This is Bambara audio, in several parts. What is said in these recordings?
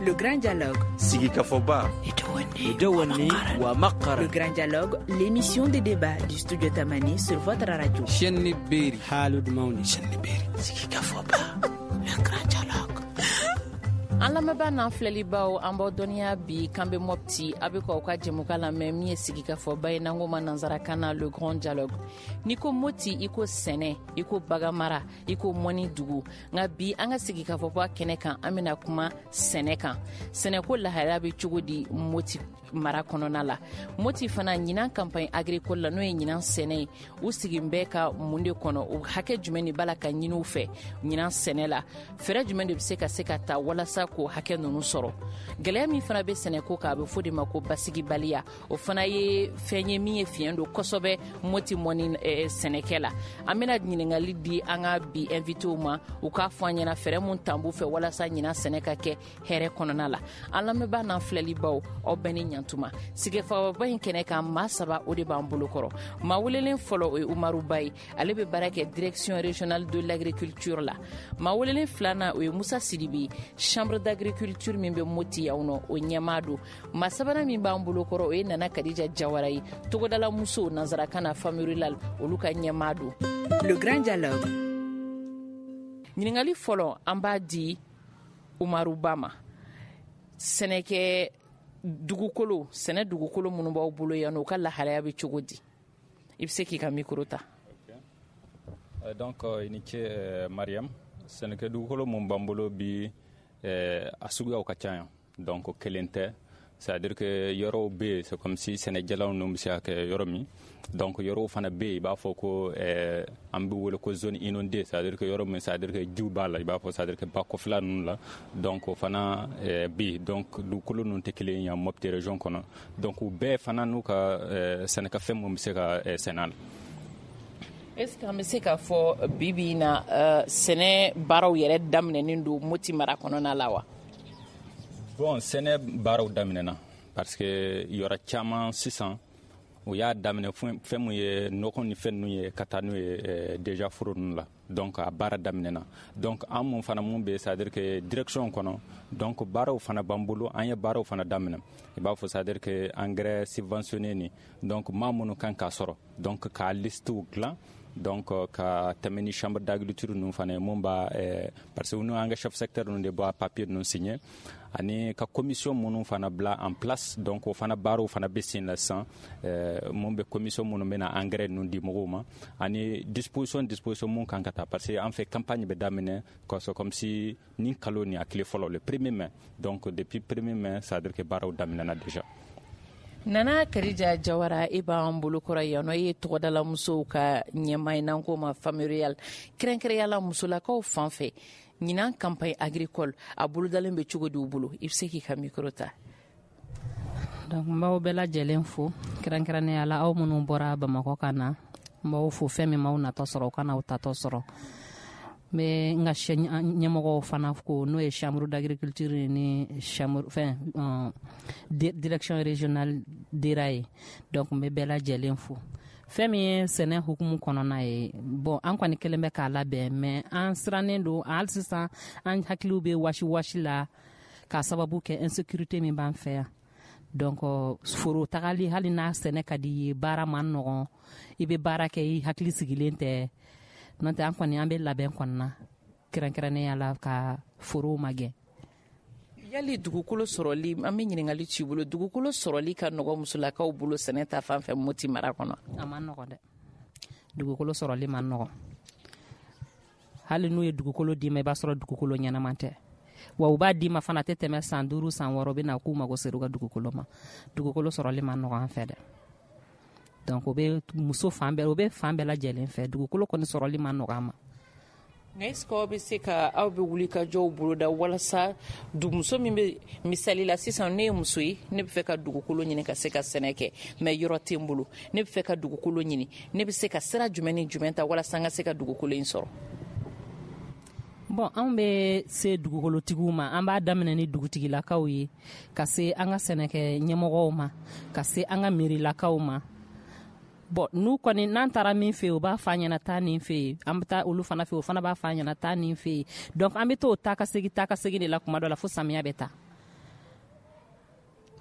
Le grand dialogue. Sigi Kafoba. Idawani wa Makara. Le grand dialogue, l'émission des débats du studio Tamani sur votre radio. Chenni Beri. Halud Mauni. Chenni Beri. Sigi Kafoba. Le grand dialogue. An lamɛnbaa n'an filɛlibaw an b'aw dɔnniya bi kan bɛ mɔpti a bɛ k'aw ka jɛmukan lamɛn min ye sigikafɔba ye n'an ko ma nansarakan na le grand dialogue. N'i ko moti i ko sɛnɛ i ko baganmara i ko mɔni dugu nka bi an ka sigikafɔba kɛnɛ kan an bɛna kuma sɛnɛ kan. Sɛnɛko lahalaya bɛ cogo di moti mara kɔnɔna la. Moti fana ɲinan campagne agricole la n'o ye ɲinan sɛnɛ ye u sigin bɛ ka mun de kɔnɔ o hakɛ jumɛn de b'a la ka ɲini u fɛ ɲinan sɛnɛ la fɛɛrɛ jumɛn de bɛ se ka ta walasa ko hakɛ ninnu sɔrɔ. Gɛlɛya min fana bɛ sɛnɛko kan a bɛ fɔ de ma ko basigibaliya o fana ye fɛn ye min ye fiɲɛ don kosɛbɛ moti mɔni sɛnɛkɛ la. An bɛna ɲininkali di an ka bi invitew ma u k'a fɔ an ɲɛna fɛɛrɛ mun t'an b'u fɛ walasa ɲinan sɛnɛ ka kɛ hɛrɛ kɔnɔna la. An lamɛnbaa n'an filɛlibaw aw bɛɛ ni ɲantuma. Sigikafɔba in kɛnɛ kan maa saba o de b'an bolokɔrɔ. Maa welelen fɔlɔ o ye Umaru Ba ye ale bɛ baara kɛ direction régionale de l'agriculture la. Maa welelen filanan o ye Musa Sidibe chambre d'agriculture min bɛ Moti yan nɔ o ɲɛmaa don. Maa sabanan min b'an bolokɔrɔ o ye Nana Kadija Jawara ye togodala musow nansarakan na femme rurale olu ka ɲɛmaa don. Le grand dialogue. Ɲininkali fɔlɔ an b'a di Umaru Ba ma. Sɛnɛkɛ dugukolo sɛnɛ dugukolo minnu b'aw bolo yan o ka lahalaya bɛ cogo di i bɛ se k'i ka micro ta. Donc i ni ce Mariam sɛnɛkɛ dugukolo mun b'an bolo bi a suguyaw ka ca yan donc kelen tɛ c'est-à-dire que yɔrɔw bɛ yen c'est comme si sɛnɛjalaw ninnu bɛ se ka kɛ yɔrɔ min donc yɔrɔw fana bɛ yen i b'a fɔ ko an bɛ wele ko zone inondée c'est-à-dire que yɔrɔ min c'est-à-dire que jiw b'a la i b'a fɔ c'est-à-dire que ba kɔfɛla ninnu la donc o fana bɛ yen donc dugukolo ninnu tɛ kelen yan Mopti région kɔnɔ donc u bɛɛ fana n'u ka sɛnɛkɛfɛn mun bɛ se ka sɛnɛ a la. Est-ce que an bɛ se k'a fɔ bi in na sɛnɛ baaraw yɛrɛ daminɛnen don Moti mara kɔnɔna la wa? Bon sɛnɛ baaraw daminɛna parce que yɔrɔ caman sisan o y'a daminɛ fɛn mun ye nɔgɔ ni fɛn ninnu ye ka taa n'u ye déjà foro ninnu la donc a baara daminɛna donc an mun fana mun bɛ c'est-à-dire que direction kɔnɔ donc baaraw fana b'an bolo an ye baaraw fana daminɛ i b'a fɔ c'est-à-dire que engrais subventionné ni donc maa minnu kan k'a sɔrɔ donc k'a listew dilan donc ka tɛmɛ ni chambre d'agriculture ninnu fana ye mun b'a parce que n'u an ka chef secteur ninnu de b'a papier ninnu signé ani ka commission minnu fana bila en place donc o fana baaraw fana bɛ sen la sisan mun bɛ commission minnu bɛna engrais ninnu di mɔgɔw ma ani disposition mun kan ka taa parce que an fɛ campagne bɛ daminɛ comme si ni kalo ni a tile fɔlɔ le 1er mai donc depuis 1er mai ça veut dire que baaraw daminɛna déjà. Nana Kadija Jawara e b'an bolokɔrɔ yan nɔ e ye tɔgɔdala musow ka ɲɛmaa ye n'an ko ma femme rurale kɛrɛnkɛrɛnyala musolakaw fan fɛ ɲinan campagne agricole a bolodalen bɛ cogo di u bolo i bɛ se k'i ka micro ta. Donc n b'aw bɛɛ lajɛlen fo kɛrɛnkɛrɛnnenya la aw minnu bɔra Bamakɔ ka na n b'aw fo fɛn min m'aw natɔ sɔrɔ u ka n'aw tatɔ sɔrɔ n bɛ n ka ɲɛmɔgɔw fana ko n'o ye chambre d'agriculture ni direction régionale DERA ye donc n bɛ bɛɛ lajɛlen fo fɛn min ye sɛnɛ hukumu kɔnɔna ye bon an kɔni kelen bɛ k'a labɛn mais an sirannen don hali sisan an hakiliw bɛ wasi la k'a sababu kɛ insécurité min b'an fɛ yan donc foro tagali hali n'a sɛnɛ ka di ye baara man nɔgɔn i bɛ baara kɛ i hakili sigilen tɛ n'o tɛ an kɔni an bɛ labɛn kɔnɔna kɛrɛnkɛrɛnnenya la ka forow magɛn. Yali dugukolo sɔrɔli an bɛ ɲininkali ci bolo dugukolo sɔrɔli ka nɔgɔ musolakaw bolo sɛnɛ ta fan fɛ Moti mara kɔnɔ. A man nɔgɔn dɛ dugukolo sɔrɔli man nɔgɔn hali n'u ye dugukolo d'i ma i b'a sɔrɔ dugukolo ɲɛnaman tɛ wa u b'a d'i ma fana tɛ tɛmɛ san 5 san 6 bɛ na k'u mago sera u ka dugukolo ma dugukolo sɔrɔli man nɔgɔn an fɛ dɛ donc o bɛ fan bɛɛ lajɛlen fɛ dugukolo kɔni sɔrɔli man nɔgɔn an ma. Nka est-ce que aw bɛ se ka aw bɛ wuli ka jɔw boloda walasa muso min bɛ misali la sisan ne ye muso ye ne bɛ fɛ ka dugukolo ɲini ka se ka sɛnɛ kɛ mais yɔrɔ tɛ n bolo ne bɛ fɛ ka dugukolo ɲini ne bɛ se ka sira jumɛn ni jumɛn ta walasa n ka se ka dugukolo in sɔrɔ. Bon anw bɛ se dugukolotigiw ma an b'a daminɛ ni dugutigilakaw ye ka se an ka sɛnɛkɛ ɲɛmɔgɔw ma ka se an ka mairilakaw ma. Bon n'u kɔni n'an taara min fɛ u b'a fɔ an ɲɛna taa nin fɛ yen an bɛ taa olu fana fɛ o fana b'a fɔ an ɲɛna taa nin fɛ yen donc an bɛ t'o taa ka segin de la kuma dɔ la fo samiya bɛ taa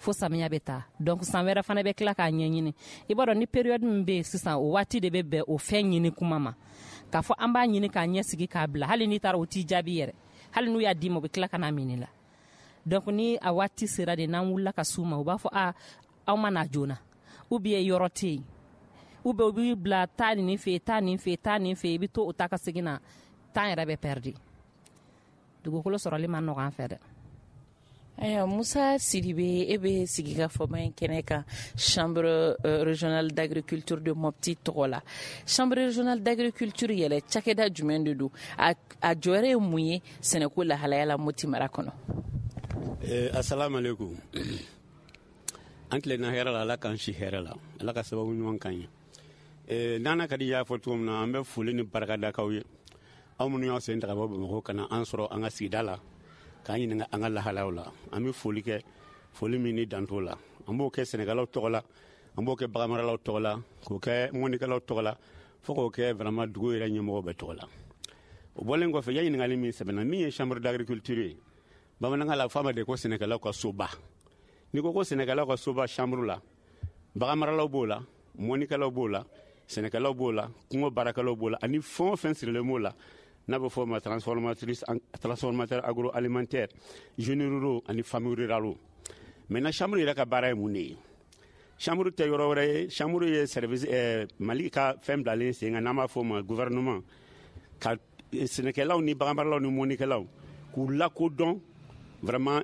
fo samiya bɛ taa donc san wɛrɛ fana bɛ tila k'a ɲɛɲini i b'a dɔn ni période min bɛ yen sisan o waati de bɛ bɛn o fɛn ɲini kuma ma k'a fɔ an b'a ɲini k'a ɲɛsigi k'a bila hali n'i taara o t'i jaabi yɛrɛ hali n'u y'a d'i ma u bɛ tila ka n'a minɛ la donc ni a waati sera de n'an wulila ka s'u ma u b'a fɔ aw ma na joona ou bien yɔrɔ tɛ yen ou bien u b'i bila taa nin fɛ taa nin fɛ taa nin fɛ i bɛ to o ta ka segin na temps yɛrɛ bɛ perdre dugukolo sɔrɔli ma nɔgɔ an fɛ dɛ. Aya Musa Sidibe e be sigi ka fɔba in kɛnɛ kan chambre régionale d'agriculture de Mopti tɔgɔ la chambre régionale d'agriculture yɛlɛ cakɛda jumɛn de don a jɔyɔrɔ ye mun ye sɛnɛko lahalaya la Mopti mara kɔnɔ. Assalamu alaikum. An tilenna hɛrɛ la Ala k'an si hɛrɛ la Ala ka sababu ɲuman k'an ye nana kadi y'a fɔ cogo min na an bɛ foli ni barika da k'aw ye aw minnu y'aw sen ta ka bɔ Bamakɔ ka na an sɔrɔ an ka sigida la k'an ɲininka an ka lahalayaw la an bɛ foli kɛ foli min ni dan t'o la an b'o kɛ sɛnɛkɛlaw tɔgɔ la an b'o kɛ baganmaralaw tɔgɔ la k'o kɛ mɔnikɛlaw tɔgɔ la fo k'o kɛ vraiment dugu yɛrɛ ɲɛmɔgɔw bɛɛ tɔgɔ la o bɔlen kɔfɛ ya ɲininkali min sɛbɛnna min ye chambre d'agriculture ye bamanankan la f'a ma de ko sɛnɛkɛlaw ka soba n'i ko sɛnɛkɛlaw ka soba chambre la baganmaralaw b'o la mɔnikɛlaw b'o la sɛnɛkɛlaw b'o la kungo baarakɛlaw b'o la ani fɛn o fɛn sirilen b'o la n'a bɛ fɔ o ma transformateur agroalimentaire jeunes ruraux ani familles rurales maintenant chambre yɛrɛ ka baara ye mun de ye chambre tɛ yɔrɔ wɛrɛ ye chambre ye service Mali ka fɛn bilalen sen kan n'an b'a fɔ o ma gouvernement ka sɛnɛkɛlaw ni baganmaralaw ni mɔnikɛlaw k'u lakodɔn vraiment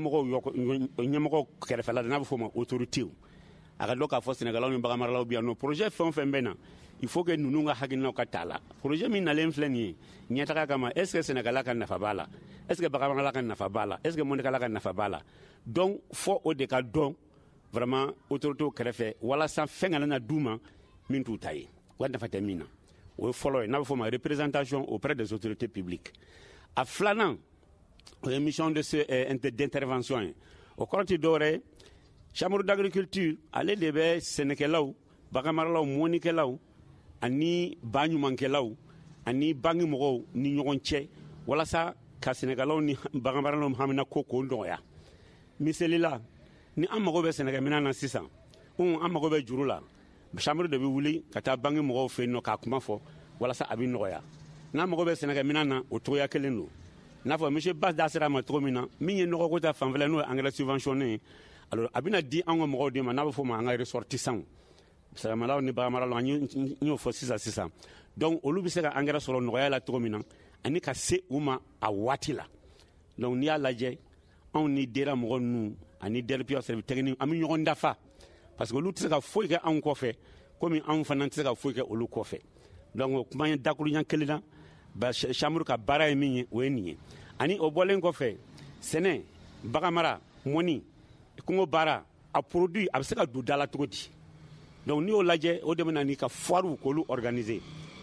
ɲɛmɔgɔw kɛrɛfɛla n'a bɛ fɔ o ma autorité a ka dɔn k'a fɔ sɛnɛkɛlaw ni baganmaralaw bi yan nɔ projet fɛn o fɛn bɛ na il faut que ninnu ka hakilinaw ka t'a la projet min nalen filɛ nin ye ɲɛtaga kama est ce que sɛnɛkɛla ka nafa b'a la est ce que baganmarala ka nafa b'a la est ce que mɔnikɛla ka nafa b'a la donc fɔ o de ka dɔn vraiment autoritéw kɛrɛfɛ walasa fɛn kana na d'u ma min t'u ta ye u ka nafa tɛ min na o ye fɔlɔ ye n'a bɛ fɔ o ma représentation auprès des autorités publiques a filanan o ye mission d'intervention ye o kɔrɔ tɛ dɔwɛrɛ ye chambre d'agriculture ale de bɛ sɛnɛkɛlaw baganmaralaw mɔnikɛlaw ani ba ɲumankɛlaw ani bangi mɔgɔw ni ɲɔgɔn cɛ walasa ka sɛnɛkɛlaw ni baganmaralaw hamina ko k'o nɔgɔya misali la ni an mago bɛ sɛnɛkɛminɛn na sisan an mago bɛ juru la chambre de bɛ wuli ka taa bangi mɔgɔw fɛ yen nɔ k'a kuma fɔ walasa a bɛ nɔgɔya n'an mago bɛ sɛnɛkɛminɛn na o cogoya kelen don n'a fɔ monsieur Bas da sera ma cogo min na min ye nɔgɔko ta fanfɛla n'o ye engrais subventionné ye alors a bɛna di an ka mɔgɔw de ma n'a bɛ fɔ o ma an ka ressortissants sɛnɛkɛlaw ni baganmaralaw an y'o fɔ sisan donc olu bɛ se ka engrais sɔrɔ nɔgɔya la cogo min na ani ka se u ma a waati la donc n'i y'a lajɛ anw ni DERA mɔgɔ ninnu ani DERPI service technique an bɛ ɲɔgɔn dafa parce que olu tɛ se ka foyi kɛ anw kɔfɛ komi anw fana tɛ se ka foyi kɛ olu kɔfɛ donc o kuma ye dakuruɲa kelen na chambre ka baara ye min ye o ye nin ye ani o bɔlen kɔfɛ sɛnɛ baganmara mɔni kungo baara a produit a bɛ se ka don da la cogo di donc n'i y'o lajɛ o de bɛ na n'i ka foires k'olu organiser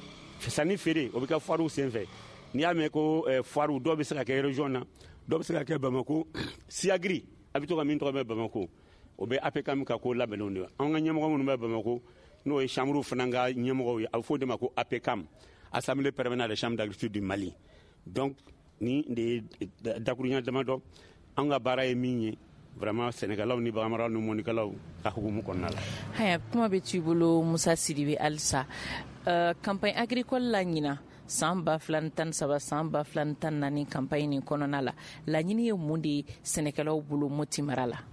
sanni feere o bɛ kɛ foires senfɛ n'i y'a mɛn ko foires dɔw bɛ se ka kɛ région na dɔw bɛ se ka kɛ Bamako Siagri a bɛ to ka min tɔgɔ bɛ Bamako o bɛ APCAM ka ko labɛnnenw de an ka ɲɛmɔgɔ minnu bɛ Bamako n'o ye chambre fana ka ɲɛmɔgɔw ye a bɛ fɔ o de ma ko APCAM Assemblée permanente des chambres d'agriculture du Mali donc ni de ye dakuruɲa damadɔ an ka baara ye min ye vraiment sɛnɛkɛlaw ni baganmaralaw ni mɔnikɛlaw ka hukumu kɔnɔna la. Haya kuma bɛ t'u bolo Musa Sidibe halisa campagne agricole la ɲina san 2013 san 2014 campagne nin kɔnɔna la laɲini ye mun de ye sɛnɛkɛlaw bolo Mopti mara la.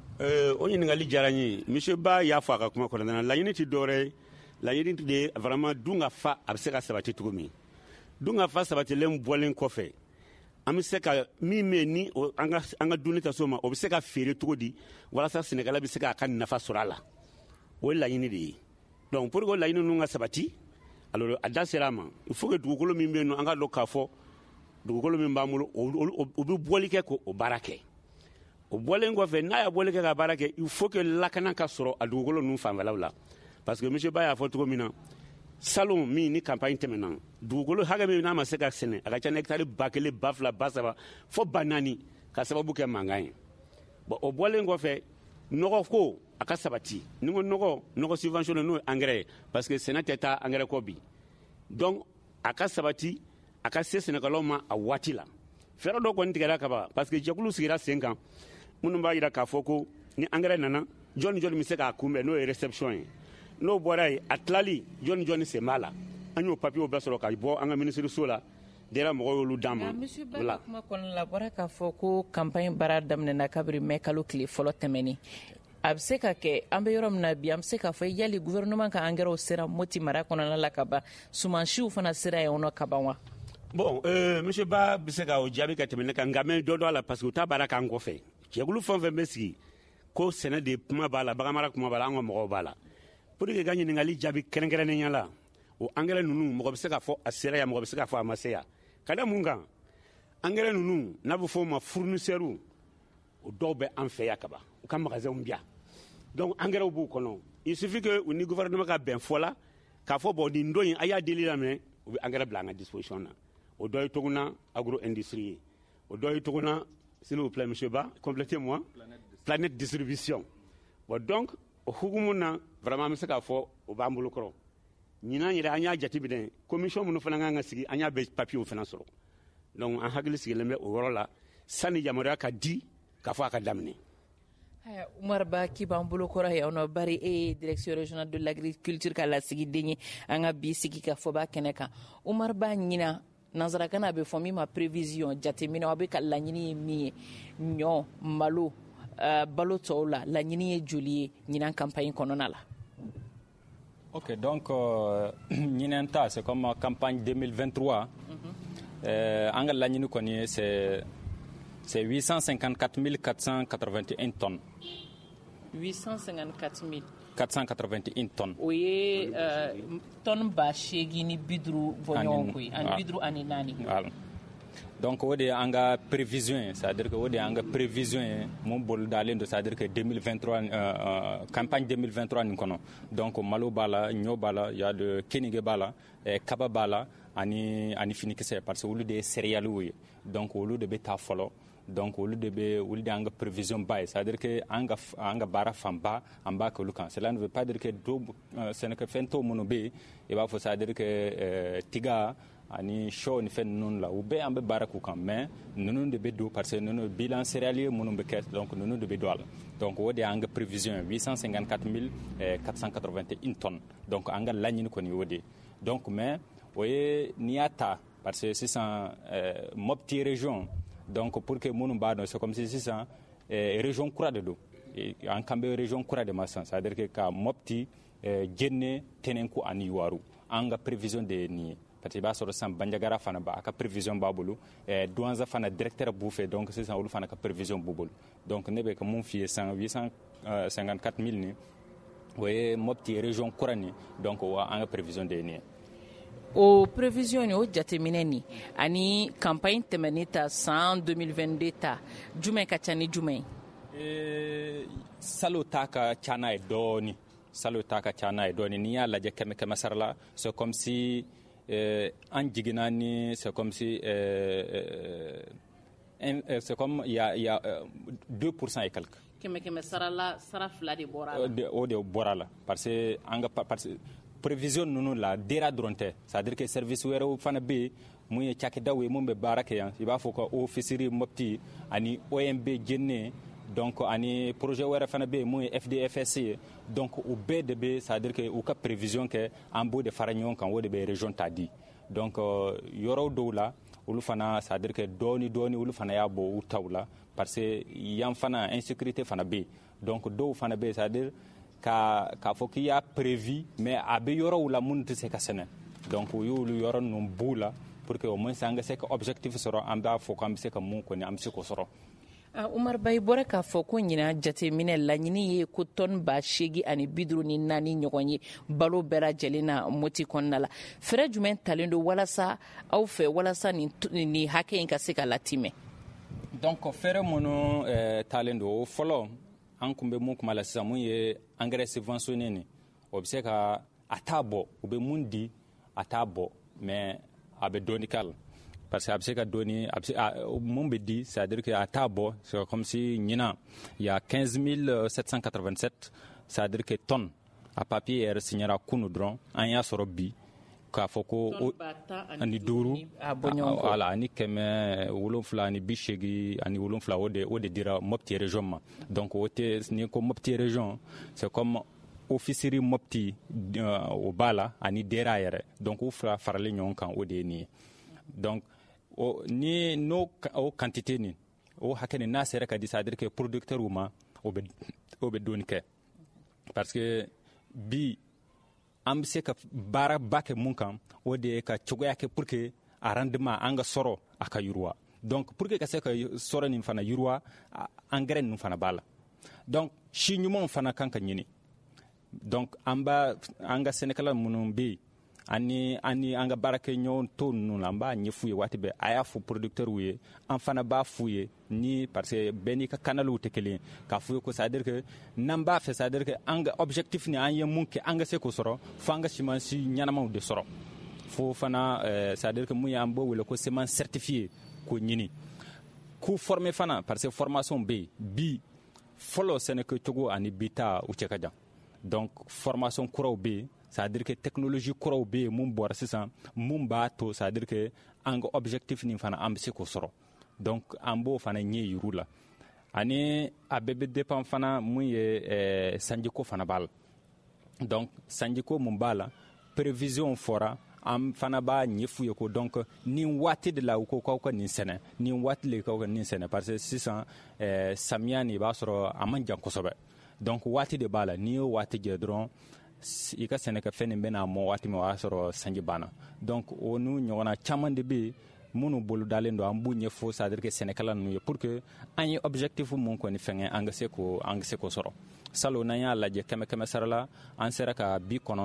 O ɲininkali diyara n ye monsieur Ba y'a fɔ a ka kuma kɔnɔna na laɲini tɛ dɔwɛrɛ ye laɲini de ye vraiment dun ka fa a bɛ se ka sabati cogo min dun ka fa sabatilen bɔlen kɔfɛ an bɛ se ka min bɛ ni an ka dunni tɛ s'o ma o bɛ se ka feere cogo di walasa sɛnɛkɛla bɛ se k'a ka nafa sɔrɔ a la o ye laɲini de ye donc pour que o laɲini ninnu ka sabati alors a da sera a ma il faut que dugukolo min bɛ yen nɔ an ka dɔn k'a fɔ dugukolo min b'an bolo o bɛ bɔli kɛ k'o baara kɛ o bɔlen kɔfɛ n'a y'a bɔli kɛ ka baara kɛ il faut que lakana ka sɔrɔ a dugukolo ninnu fanfɛlaw la parce que monsieur Ba y'a fɔ cogo min na salon min ni campagne tɛmɛna dugukolo hakɛ min n'a ma se ka sɛnɛ a ka ca ni hectare 1000 2000 3000 fo 4000 ka sababu kɛ mankan ye bon o bɔlen kɔfɛ nɔgɔ ko a ka sabati ni ko nɔgɔ subventionné n'o ye engrais ye parce que sɛnɛ tɛ taa engrais kɔ bi donc a ka sabati a ka se sɛnɛkɛlaw ma a waati la fɛɛrɛ dɔ kɔni tigɛra ka ban parce que jɛkulu sigira sen kan minnu b'a jira k'a fɔ ko ni engrais nana jɔni bɛ se k'a kunbɛn n'o ye réception ye n'o bɔra yen a tilali jɔni sen b'a la an y'o papiyew bɛɛ sɔrɔ ka bɔ an ka minisiriso la dera mɔgɔw y'olu d'an ma. Monsieur Ba kuma kɔnɔna la bɔra k'a fɔ ko campagne baara daminɛna kabiri mai kalo tile fɔlɔ tɛmɛni a bɛ se ka kɛ an bɛ yɔrɔ min na bi an bɛ se k'a fɔ yali gouvernement ka engrais sera Moti mara kɔnɔna la ka ban sumansiw fana sera yen nɔ ka ban wa. Bon monsieur Ba bɛ se ka o jaabi ka tɛmɛ ne kan nka mɛ dɔ dɔ a la parce que u ta baara k'an kɔfɛ cɛkulu fɛn o fɛn bɛ sigi ko sɛnɛ de kuma b'a la baganmara kuma b'a la an ka mɔgɔw b'a la pour que ka ɲininkali jaabi kɛrɛnkɛrɛnnenya la o engrais ninnu mɔgɔ bɛ se k'a fɔ a sera yan mɔgɔ bɛ se k'a fɔ a ma se yan ka da mun kan engrais ninnu n'a bɛ fɔ o ma fournisseurs o dɔw bɛ an fɛ yan kaban u ka magasinw bi yan donc engrais b'u kɔnɔ il suffit que u ni gouvernement ka bɛn fɔ la k'a fɔ bon nin don in a y'a deli daminɛ u bɛ engrais bila an ka disposition na o dɔ ye tuguna agro industrie ye o dɔ ye tuguna s'il vous plaît monsieur Ba complétez-moi planète distribution bon donc o hukumu na vraiment an bɛ se k'a fɔ o b'an bolo kɔrɔ ɲinan yɛrɛ an y'a jateminɛ commission minnu fana kan ka sigi an y'a bɛɛ papiyew fana sɔrɔ donc an hakili sigilen bɛ o yɔrɔ la sani yamaruya ka di k'a fɔ a ka daminɛ. Umar Ba k'i b'an bolo kɔrɔ yan nɔ bari e ye direction régionale de l'agriculture ka lasigiden ye an ka bi sigi ka fɔba kɛnɛ kan Umar Ba ɲina nanzarakan na a bɛ fɔ min ma prévision jateminɛ aw bɛ ka laɲini ye min ye ɲɔ malo balo tɔw la laɲini ye joli ye ɲinan campagne kɔnɔna la. Ok, donc Ninenta, c'est comme campagne 2023. En Lagnini, c'est 854 481 tonnes. 854 000. 481 tonnes. Oui, tonnes bâchées, ni bidrou, voyons, en bidrou, en nani. Donc, on a une prévision, c'est-à-dire que on a une prévision, mon bol d'aller, c'est-à-dire que 2023, campagne 2023, nous connaissons. Donc, malo bala, nyo bala, il y a de kenige bala, kaba bala, ani finikese, parce que on a des céréales, donc on a des bêta follow. Donc au lieu de anga prévision bas, c'est-à-dire que anga bara famba amba que lukan. Cela ne veut pas dire que ce n'est que fento monobe et va faut c'est-à-dire que tiga ani show ni fen non la ou be ambe bara kukan mais nous de bedo parce que nous bilan céréalier monombe ket donc nous de bedo donc au de anga prévision 854 481 tonnes donc anga lagne ko ni wodi donc mais oye niata parce que c'est ça mopti région. Donc pour que mon bado c'est comme si c'est ça région kura de do en kambe région kura de massan c'est-à-dire que ka mopti jenne tenenku ani waru anga prévision de ni parce que ba so sam banjagara fana ba ka prévision babulu douanza fana directeur bouffé donc c'est ça ulu fana ka prévision bubul donc nebe ka mon fie 854 000 ni ouais mopti région kura ni donc wa anga prévision de ni o prévision o jateminɛ ni ani campagne tɛmɛni ta san 2022 ta jumɛn ka ca ni jumɛn salo ta ka ca n'a ye dɔɔni n'i y'a lajɛ kɛmɛ sara la c'est comme si an jiginna ni c'est comme si c'est comme il y a 2% et quelques kɛmɛ sara fila de bɔra la o de bɔra la parce que prévision nunu la dera dronte c'est-à-dire que service wɛrɛw fana bɛ mun ye cakɛdaw ye mun bɛ baara kɛ yan i b'a fɔ ko ofisiri mopti ani OMB jenne donc ani projet wɛrɛ fana bɛ mun ye FDFS ye donc u bɛɛ de bɛ c'est-à-dire que u ka prévision kɛ an b'o de fara ɲɔgɔn kan o de bɛ région ta di donc yɔrɔw dɔw la olu fana c'est-à-dire que dɔɔni olu fana y'a bɔ u taw la parce que yan fana insécurité fana bɛ donc dɔw fana bɛ c'est-à-dire k'a fɔ qu'il y a prévu mais a bɛ yɔrɔw la minnu tɛ se ka sɛnɛ donc u y'olu yɔrɔ ninnu b'u la pour que au moins an ka se ka objectif sɔrɔ an b'a fɔ k'an bɛ se ka mun kɔni an bɛ se k'o sɔrɔ. Umar Ba i bɔra k'a fɔ ko ɲina jateminɛ laɲini ye ko tɔni 854 ɲɔgɔn ye balo bɛɛ lajɛlen na Moti kɔnɔna la fɛɛrɛ jumɛn talen don walasa aw fɛ walasa nin hakɛ in ka se ka latimɛ. donc fɛɛrɛ minnu talen don o fɔlɔ an kun bɛ mun kuma la sisan mun ye engrais subventionné ni o bɛ se ka a t'a bɔ u bɛ mun di a t'a bɔ mais a bɛ dɔɔni k'a la parce que a bɛ se ka dɔɔni mun bɛ di c'est-à-dire que a t'a bɔ c'est comme si ɲinan il y a 15 787 c'est-à-dire que tonnes a papier yɛrɛ signera kunu dɔrɔn an y'a sɔrɔ bi k'a fɔ ko ani 5 voilà ani 7 ani 80 ani 7 o de dira Mopti région ma. Donc o tɛ ni ko Mopti région c'est comme officier Mopti o bala ani dera yɛrɛ. Donc o fila faralen ɲɔgɔn kan o de ye nin ye. Donc ni no o quantité ni o hakɛ ni n'a sera ka di, c'est-à-dire que producteur u ma o bɛ doni kɛ parce que bi an bɛ se ka baara ba kɛ mun kan o de ye ka cogoya kɛ pour que a rendement an ka sɔrɔ a ka yiriwa. Donc pour que ka se ka sɔrɔ nin fana yiriwa engrais ninnu fana b'a la. Donc si ɲumanw fana kan ka ɲini. Donc an ka sɛnɛkɛla minnu bɛ yen ani an ka baarakɛ ɲɔgɔn tɔw ninnu la an b'a ɲɛf'u ye waati bɛɛ a y'a fɔ producteurs ye an fana b'a f'u ye ni parce que bɛɛ n'i ka canaliw tɛ kelen ye k'a f'u ye ko c'est-à-dire que n'an b'a fɛ c'est-à-dire que an ka objectif ni an ye mun kɛ an ka se k'o sɔrɔ fo an ka semences ɲɛnamaw de sɔrɔ fo fana c'est-à-dire que mun y'an b'o wele ko semence certifiée k'o ɲini k'u former fana parce que formation bɛ yen bi fɔlɔ sɛnɛkɛcogo ani bi ta u cɛ ka jan donc formation kuraw bɛ yen. C'est-à-dire que technologie kuraw bɛ yen mun bɔra sisan mun b'a to c'est-à-dire que an ka objectif nin fana an bɛ se k'o sɔrɔ donc an b'o fana ɲɛ yir'u la ani a bɛɛ bɛ dépend fana mun ye sanjiko fana b'a la donc sanjiko mun b'a la prévision fɔra an fana b'a ɲɛf'u ye ko donc nin waati de la u ko k'aw ka nin sɛnɛ nin waati de k'aw ka nin sɛnɛ parce que sisan samiya nin i b'a sɔrɔ a man jan kosɛbɛ donc waati de b'a la n'i y'o waati jɛ dɔrɔn i ka sɛnɛkɛfɛn nin bɛna mɔ waati min o y'a sɔrɔ sanji banna donc o n'u ɲɔgɔnna caman de bɛ yen minnu bolo dalen don an b'u ɲɛfɔ c'est-à-dire que sɛnɛkɛla ninnu ye pour que an ye objectif mun kɔni fɛngɛ an ka se k'o sɔrɔ salon n'an y'a lajɛ 100 sara la an sera ka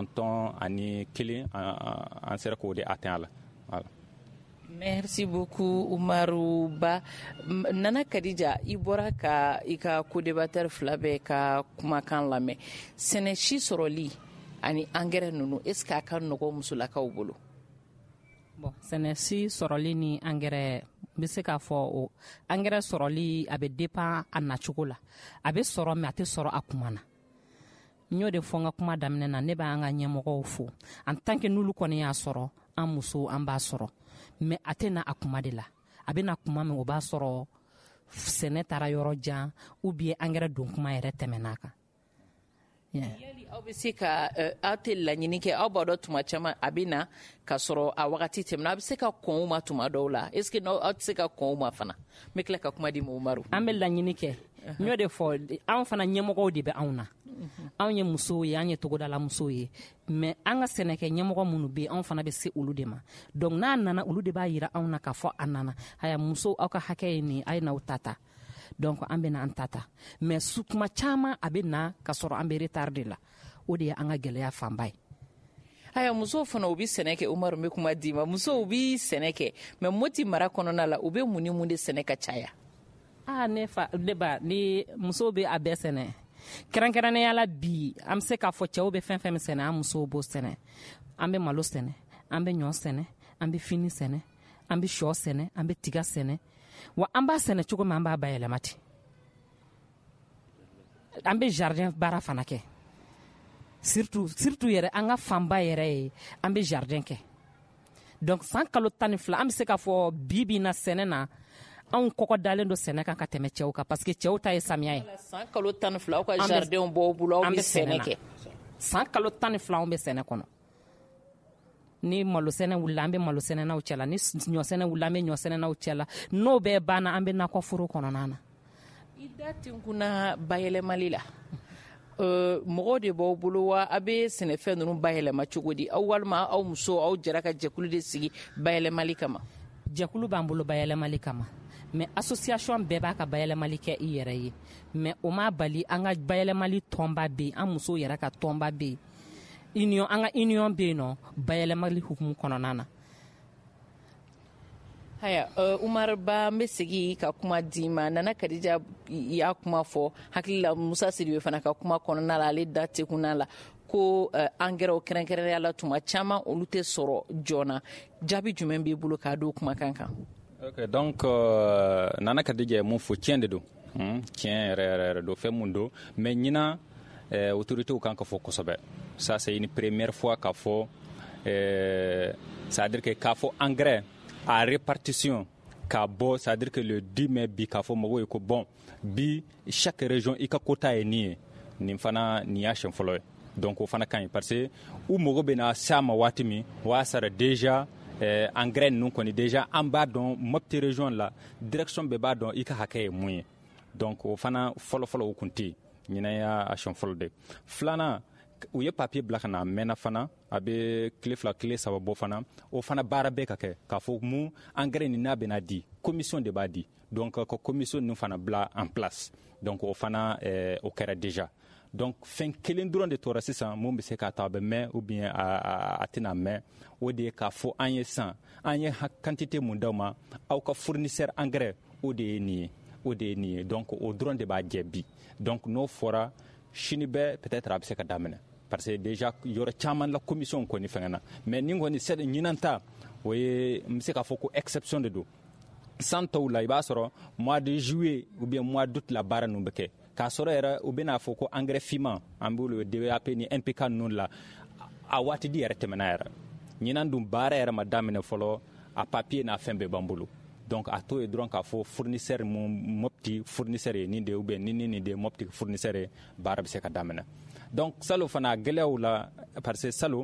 91 an sera k'o de atteint a la voilà. Merci beaucoup Umaru Ba. Nana Kadija, i bɔra ka i ka co-débatteur fila bɛɛ ka kumakan lamɛn. Sɛnɛ si sɔrɔli ani engrais ninnu est-ce que a ka nɔgɔ musolakaw bolo? Bon, sɛnɛ si sɔrɔli ni engrais n bɛ se k'a fɔ o engrais sɔrɔli a bɛ dépend a nacogo la. A bɛ sɔrɔ mais a tɛ sɔrɔ a kuma na. N y'o de fɔ n ka kuma daminɛ na ne b'an ka ɲɛmɔgɔw fo en tant que n'olu kɔni y'a sɔrɔ an musow an b'a sɔrɔ. Mais a tɛ na a kuma de la a bɛ na kuma min o b'a sɔrɔ sɛnɛ taara yɔrɔ jan ou bien engrais don kuma yɛrɛ tɛmɛn'a kan. Yali aw bɛ se ka aw tɛ laɲini kɛ aw b'a dɔn tuma caman a bɛ na ka sɔrɔ a wagati tɛmɛna a bɛ se ka kɔn u ma tuma dɔw la est-ce que aw tɛ se ka kɔn u ma fana n bɛ tila ka kuma di Umaru. An bɛ laɲini kɛ n y'o de fɔ anw fana ɲɛmɔgɔw de bɛ anw na anw ye musow ye an ye togodala musow ye mais an ka sɛnɛkɛ ɲɛmɔgɔ minnu bɛ anw fana bɛ se olu de ma donc n'a nana olu de b'a yira anw na k'a fɔ a nana haya musow aw ka hakɛ ye nin a ye n'aw ta donc an bɛ na an ta mais su kuma caman a bɛ na ka sɔrɔ an bɛ retard de la o de ye an ka gɛlɛya fanba ye. Haya musow fana u bɛ sɛnɛ kɛ Umaru bɛ kuma d'i ma musow bɛ sɛnɛ kɛ mais Moti mara kɔnɔna la u bɛ mun ni mun de sɛnɛ ka caya. Ne ba ni musow bɛ a bɛɛ sɛnɛ kɛrɛnkɛrɛnnenya la bi an bɛ se k'a fɔ cɛw bɛ fɛn fɛn min sɛnɛ an musow b'o sɛnɛ an bɛ malo sɛnɛ an bɛ ɲɔ sɛnɛ an bɛ fini sɛnɛ an bɛ shɔ sɛnɛ an bɛ tiga sɛnɛ wa an b'a sɛnɛ cogo min an b'a bayɛlɛma ten an bɛ jardin baara fana kɛ surtout yɛrɛ an ka fanba yɛrɛ ye an bɛ jardin kɛ donc san kalo 12 an bɛ se k'a fɔ bi na sɛnɛ na anw kɔkɔ dalen do sɛnɛ kan ka tɛmɛ cɛw kan parce que cɛw ta ye samiya ye. San kalo 12 aw ka jardin b'o bolo aw bɛ sɛnɛ kɛ. San kalo 12 anw bɛ sɛnɛ kɔnɔ. Ni malo sɛnɛ wulila an bɛ malo sɛnɛnaw cɛla ni ɲɔ sɛnɛ wulila an bɛ ɲɔ sɛnɛnaw cɛla n'o bɛɛ banna an bɛ nakɔ foro kɔnɔna na. I da tinkunna bayɛlɛmali la mɔgɔw de b'aw bolo wa a bɛ sɛnɛfɛn ninnu bayɛlɛma cogo di aw walima aw muso aw jɛra ka jɛkulu de sigi bayɛlɛmali kama. Jɛkulu b'an bolo bayɛlɛmali kama. Mais association bɛɛ b'a ka bayɛlɛmali kɛ i yɛrɛ ye mais o ma bali an ka bayɛlɛmali tɔnba bɛ yen an musow yɛrɛ ka tɔnba bɛ yen an ka union bɛ yen nɔ bayɛlɛmali hukumu kɔnɔna na. Haya Umaru Ba n bɛ segin ka kuma d'i ma Nana Kadija y'a kuma fɔ hakili la Musa Sidibe fana ka kuma kɔnɔna la ale da tɛ kunna la ko engrais kɛrɛnkɛrɛnnenya la tuma caman olu tɛ sɔrɔ joona jaabi jumɛn b'i bolo k'a don kumakan kan. Ok, donc Nana Kadija ye mun fɔ tiɲɛ de don tiɲɛ yɛrɛ don fɛn mun don mais ɲina autorités kan ka fɔ kosɛbɛ ça c'est une première fois k'a fɔ c'est-à-dire que k'a fɔ engrais à répartition k'a bɔ, c'est-à-dire que le 10 mai bi k'a fɔ mɔgɔw ye ko bon bi chaque région i ka quota ye nin ye, nin fana nin y'a siɲɛ fɔlɔ ye. Donc o fana ka ɲi parce que u mago bɛ na se a ma waati min o y'a sɔrɔ déjà engrais ninnu kɔni déjà an b'a dɔn Mopti région la direction bɛɛ b'a dɔn i ka hakɛ ye mun ye. Donc o fana fɔlɔfɔlɔ o kun tɛ yen, ɲinan y'a siɲɛ fɔlɔ de. Filanan u ye papier bila ka na a mɛnna fana, a bɛ tile 2 tile 3 bɔ fana, o fana baara bɛɛ ka kɛ k'a fɔ mun engrais nin n'a bɛna di commission de b'a di, donc ka commission ninnu fana bila en place, donc o fana o kɛra déjà. Donc fɛn kelen dɔrɔn de tora sisan mun bɛ se k'a ta a bɛ mɛn ou bien a tɛna mɛn, o de ye k'a fɔ an ye san an ye quantité mun d'aw ma, aw ka fournisseur engrais o de ye nin ye, o de ye nin ye, donc o dɔrɔn de b'a jɛ bi. Donc n'o fɔra sini bɛɛ peut-être a bɛ se ka daminɛ parce que déjà yɔrɔ caman la commission kɔni fɛngɛ na, mais ni kɔni sɛ ɲinan ta o ye n bɛ se k'a fɔ ko exception de don. San tɔw la i b'a sɔrɔ mois de juillet ou bien mois d'août la baara ninnu bɛ kɛ, k'a sɔrɔ yɛrɛ u bɛna fɔ ko engrais finman an b'olu DAP ni NPK ninnu la a waati di yɛrɛ tɛmɛna yɛrɛ, ɲinan dun baara yɛrɛ ma daminɛ fɔlɔ, a papier n'a fɛn bɛɛ b'an bolo. Donc a to ye dɔrɔn k'a fɔ fournisseur mun Mopti fournisseur ye nin de ou bien nin de Mopti fournisseur ye, baara bɛ se ka daminɛ. Donc salo fana gɛlɛyaw la parce que salo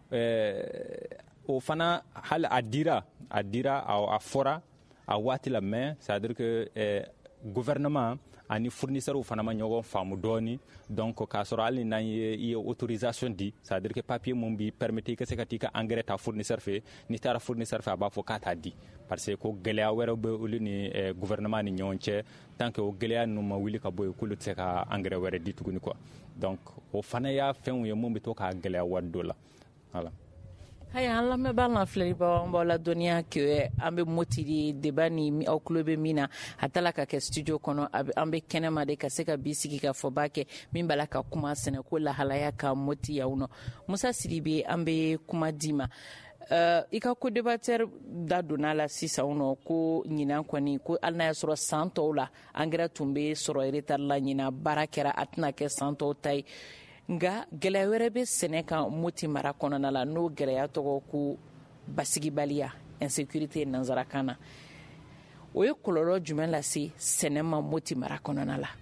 o fana hali a dira a fɔra a waati la, mais c'est à dire que gouvernement ani fournisseur fana ma ɲɔgɔn faamu dɔɔni, donc k'a sɔrɔ hali n'an ye autorisation di, c'est à dire que papier mun bi permettre i ka se ka t'i ka engrais ta fournisseur fɛ, n'i taara fournisseur fɛ a b'a fɔ k'a t'a di parce que ko gɛlɛya wɛrɛw bɛ olu ni gouvernement ni ɲɔgɔn cɛ, tant que o gɛlɛya ninnu ma wuli ka bɔ yen k'olu tɛ se ka engrais wɛrɛ di tuguni quoi. Donc o fana y'a fɛnw ye mun bɛ to k'a gɛlɛya wari dɔ la, voilà. Haya an lamɛnbaa na filɛlibaw an b'aw ladɔnniya ke an bɛ Moti de débat ni aw tulo bɛ min na a tala ka kɛ studio kɔnɔ an bɛ kɛnɛma de ka se ka bi sigi ka fɔba kɛ min b'a la ka kuma sɛnɛko lahalaya ka Moti yaw nɔ. Musa Sidibe an bɛ kuma di ma. I ka co-débatteur da donna la sisan nɔ ko ɲinan kɔni ko hali n'a y'a sɔrɔ san tɔw la engrais tun bɛ sɔrɔ retard la, ɲinan baara kɛra a tɛna kɛ san tɔw ta ye, nga gɛlɛya wɛrɛ bɛ sɛnɛ kan Moti mara kɔnɔna la n'o gɛlɛya tɔgɔ ko basigibaliya, insécurité nanzarakan na. O ye kɔlɔlɔ jumɛn lase sɛnɛ ma Moti mara kɔnɔna la?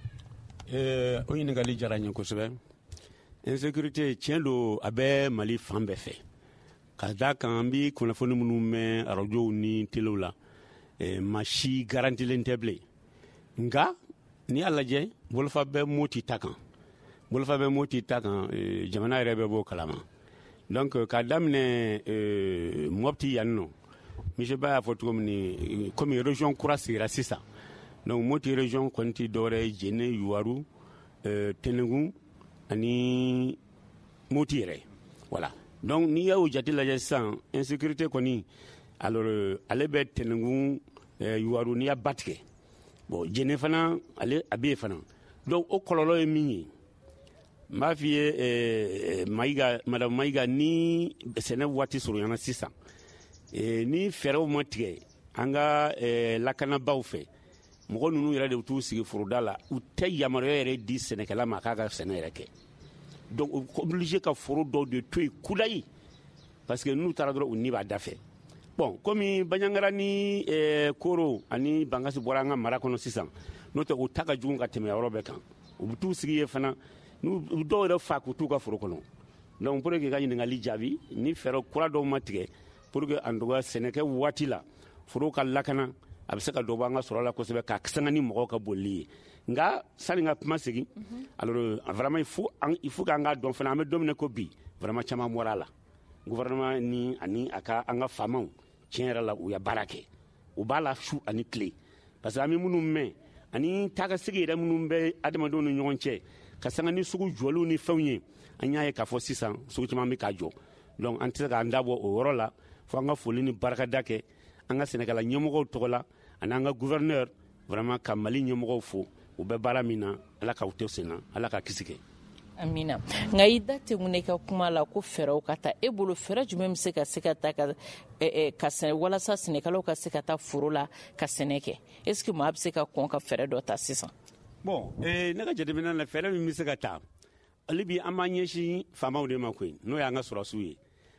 O ɲininkali diyara n ye kosɛbɛ. Insécurité tiɲɛ don a bɛ Mali fan bɛɛ fɛ, ka da kan an bɛ kunnafoni minnu mɛn arajow ni telew la, maa si garantilen tɛ bilen, nka n'i y'a lajɛ bolofa bɛ Moti ta kan, bolofa bɛ Moti ta kan, jamana yɛrɛ bɛ b'o kalama. Donc k'a daminɛ Mopti yan nɔ, monsieur Ba y'a fɔ cogo min ni komi région kura sigira sisan, donc Moti région kɔni tɛ dɔwɛrɛ ye, Jene, Yuwaru, Tɛnɛgun ani Moti yɛrɛ, voilà. Donc n'i y'o jate lajɛ sisan insécurité kɔni, alors ale bɛ Tɛnɛgun, Yuwaru n'i y'a ba tigɛ, bon Jene fana ale a bɛ yen fana, donc o kɔlɔlɔ ye min ye n b'a f'i ye madame Mayiga ni sɛnɛ waati surunyana sisan, ni fɛɛrɛw ma tigɛ an ka lakanabaw fɛ, mɔgɔ ninnu yɛrɛ de bɛ t'u sigi foroda la, u tɛ yamaruya yɛrɛ di sɛnɛkɛla ma k'a ka sɛnɛ yɛrɛ kɛ, donc u obligé ka foro dɔw de to yen kudayi parce que n'u taara dɔrɔn u ni b'a da fɛ. Bon komi Baɲangara ni Koro ani Bangasi bɔra an ka mara kɔnɔ sisan, n'o tɛ u ta ka jugu ka tɛmɛ yɔrɔ bɛɛ kan, u bɛ t'u sigi yen fana, dɔw yɛrɛ fa k'u t'u ka foro kɔnɔ. Donc pour que ka ɲininkali jaabi, ni fɛɛrɛ kura dɔw ma tigɛ pour que en tout cas sɛnɛkɛ waati la foro ka lakana, a bɛ se ka dɔ bɔ an ka sɔrɔ la kosɛbɛ k'a sanga ni mɔgɔw ka bolili ye. Nka sani ka kuma segin, alors vraiment il faut k'an ka dɔn fana an bɛ don min na ko bi vraiment caman bɔra a la, gouvernement ni ani a ka an ka faamaw tiɲɛ yɛrɛ la u ya baara kɛ, u b'a la su ani tile parce que an bɛ minnu mɛn ani tagasigi yɛrɛ minnu bɛ adamadenw ni ɲɔgɔn cɛ ka sanga ni sugu jɔliw ni fɛnw ye, an y'a ye k'a fɔ sisan sugu caman bɛ k'a jɔ. Donc an tɛ se k'an dabɔ o yɔrɔ la, fo an ka foli ni barakada kɛ an ka sɛnɛkɛla ɲɛmɔgɔw tɔgɔ la ani an ka gouverneur, vraiment ka Mali ɲɛmɔgɔw fo, u bɛ baara min na Ala k'aw to sen na, Ala ka kisi kɛ. Amina. Nka i da tɛgun ne ka kuma la ko fɛɛrɛw ka ta, e bolo fɛɛrɛ jumɛn bɛ se ka ta ka sɛnɛ walasa sɛnɛkɛlaw ka se ka taa foro la ka sɛnɛ kɛ? Est-ce que maa bɛ se ka kɔn ka fɛɛrɛ dɔ ta sisan? Bon ne ka jateminɛ la fɛɛrɛ min bɛ se ka ta, hali bi an b'an ɲɛsin faamaw de ma koyi, n'o y'an ka sɔrɔsiw ye,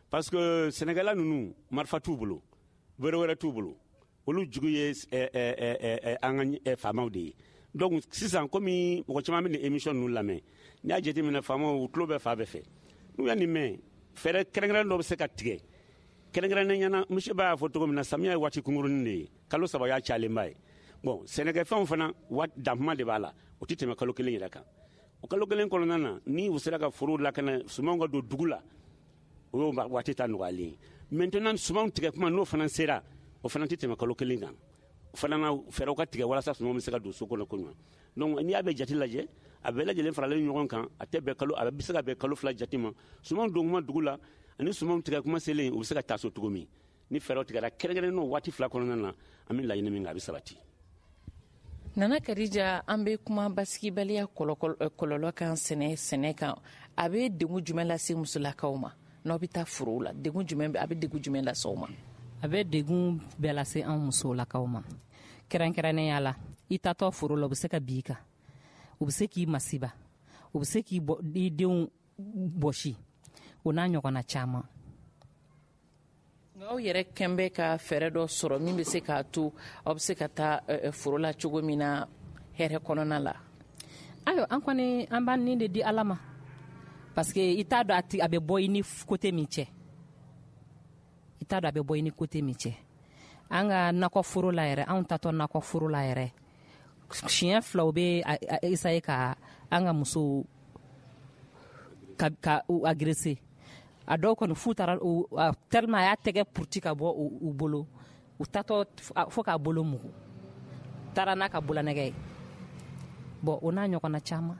parce que Sénégalais ninnu marifa t'u bolo wɛrɛ t'u bolo olu jugu ye an ka faamaw de ye donc sisan komi mɔgɔ caman bɛ nin émission ninnu lamɛn n'i y'a jateminɛ faamaw u tulo bɛ fa bɛɛ fɛ n'u y'a nin mɛn fɛɛrɛ kɛrɛnkɛrɛnnen dɔ bɛ se ka tigɛ kɛrɛnkɛrɛnnen ɲɛna misi b'a fɔ cogo min na samiya ye waati kunkurunin de ye kalo 3 y'a cayalenba ye bon sɛnɛkɛfɛnw fana danfuma de b'a la o tɛ tɛmɛ kalo 1 yɛrɛ kan o kalo 1 kɔnɔna na ni u sera ka forow lakana sumanw ka don dugu la o y'o waati ta nɔgɔyalen ye maintenant sumanw tigɛ kuma n'o fana sera o fana tɛ tɛmɛ kalo 1 kan o fana na fɛɛrɛw ka tigɛ walasa sumanw bɛ se ka don so kɔnɔ ko ɲuman donc n'i y'a bɛ jate lajɛ a bɛɛ lajɛlen faralen ɲɔgɔn kan a bɛ se ka bɛn kalo 2 jate ma sumanw don kuma dugu la ani sumanw tigɛ kuma selen u bɛ se ka taa so cogo min ni fɛɛrɛw tigɛra kɛrɛnkɛrɛnnen waati 2 kɔnɔna na an bɛ laɲini min kɛ a bɛ sabati. Nana Kadija, an bɛ kuma basigibaliya kɔlɔlɔ kan sɛnɛ kan a bɛ degun jumɛn lase musolakaw ma n'aw bɛ taa forow la a bɛ degun jumɛn lase aw ma. A bɛ degun bɛɛ lase an musolakaw ma kɛrɛnkɛrɛnnenya la i tatɔ foro la u bɛ se ka bin i kan u bɛ se k'i masiba u bɛ se k'i denw bɔsi o n'a ɲɔgɔnna caman. Aw yɛrɛ kɛn bɛ ka fɛɛrɛ dɔ sɔrɔ min bɛ se k'a to aw bɛ se ka taa foro la cogo min na hɛrɛ kɔnɔna la. Ayiwa an kɔni an b'a nin de di Ala ma parce que i t'a dɔn a bɛ bɔ i ni côté min cɛ i t'a dɔn a bɛ bɔ i ni côté min cɛ an ka nakɔ foro la yɛrɛ anw tatɔ nakɔ foro la yɛrɛ siɲɛ 2 u bɛ essayer ka an ka musow ka agresser a dɔw kɔni f'u taara tellement a y'a tɛgɛ puruti ka bɔ u bolo u tatɔ fo k'a bolo mugu taara n'a ka bolanɛgɛ ye bon o n'a ɲɔgɔnna caman.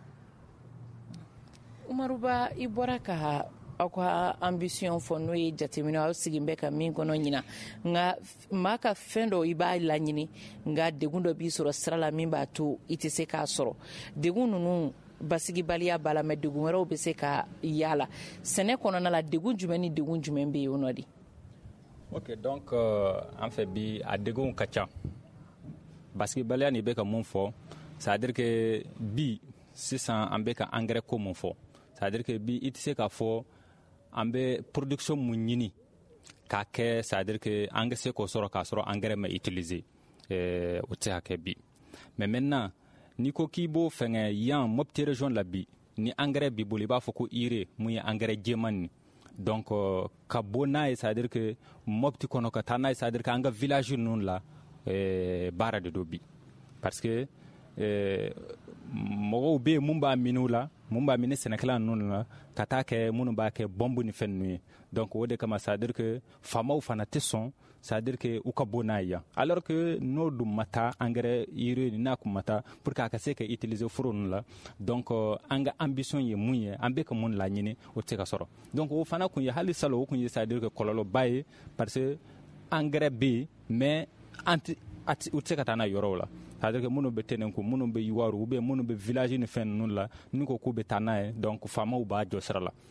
Umaruba i bɔra ka aw ka ambition fɔ n'o ye jateminɛ aw sigin bɛ ka min kɔnɔ ɲina nka maa ka fɛn dɔ i b'a laɲini nka degun dɔ b'i sɔrɔ sira la min b'a to i tɛ se k'a sɔrɔ degun ninnu basigibaliya b'a la mɛ degun wɛrɛw bɛ se ka yaala sɛnɛ kɔnɔna la degun jumɛn ni degun jumɛn bɛ yen o nɔ de. Ok donc an fɛ bi a degunw ka ca basigibaliya nin bɛ ka mun fɔ c'est à dire que bi sisan an bɛ ka engrais ko mun fɔ c'est à dire que bi i tɛ se k'a fɔ an bɛ production mun ɲini k'a kɛ c'est à dire que an ka se k'o sɔrɔ k'a sɔrɔ engrais ma utiliser o tɛ se ka kɛ bi mais maintenant n'i ko k'i b'o fɛngɛ yan Mopti région la bi ni engrais b'i bolo i b'a fɔ ko urée mun ye engrais jɛman ni donc ka bɔ n'a ye c'est à dire que Mopti kɔnɔ ka taa n'a ye c'est à dire que an ka village ninnu la baara de do bi parce que mɔgɔw bɛ yen mun b'a minɛ la mun b'a minɛ sɛnɛkɛla ninnu la ka taa kɛ minnu b'a kɛ bɔnbu ni fɛn ninnu ye donc o de kama c'est à dire que faamaw fana tɛ sɔn c'est à dire que u ka bɔ n'a ye yan alors que n'o dun ma taa engrais urée n'a kun ma taa pour que a ka se ka utiliser foro ninnu la donc an ka ambition ye mun ye an bɛ ka mun laɲini o tɛ se ka sɔrɔ donc o fana kun ye hali salon o kun ye c'est à dire que kɔlɔlɔba ye parce que engrais bɛ yen mais u tɛ se ka taa n'a yɔrɔw la c'est-à-dire que minnu bɛ Tɛnɛnku minnu bɛ Iwaru ou bien minnu bɛ village ni fɛn ninnu la ni ko k'u bɛ taa n'a ye donc faamaw b'a jɔ sira la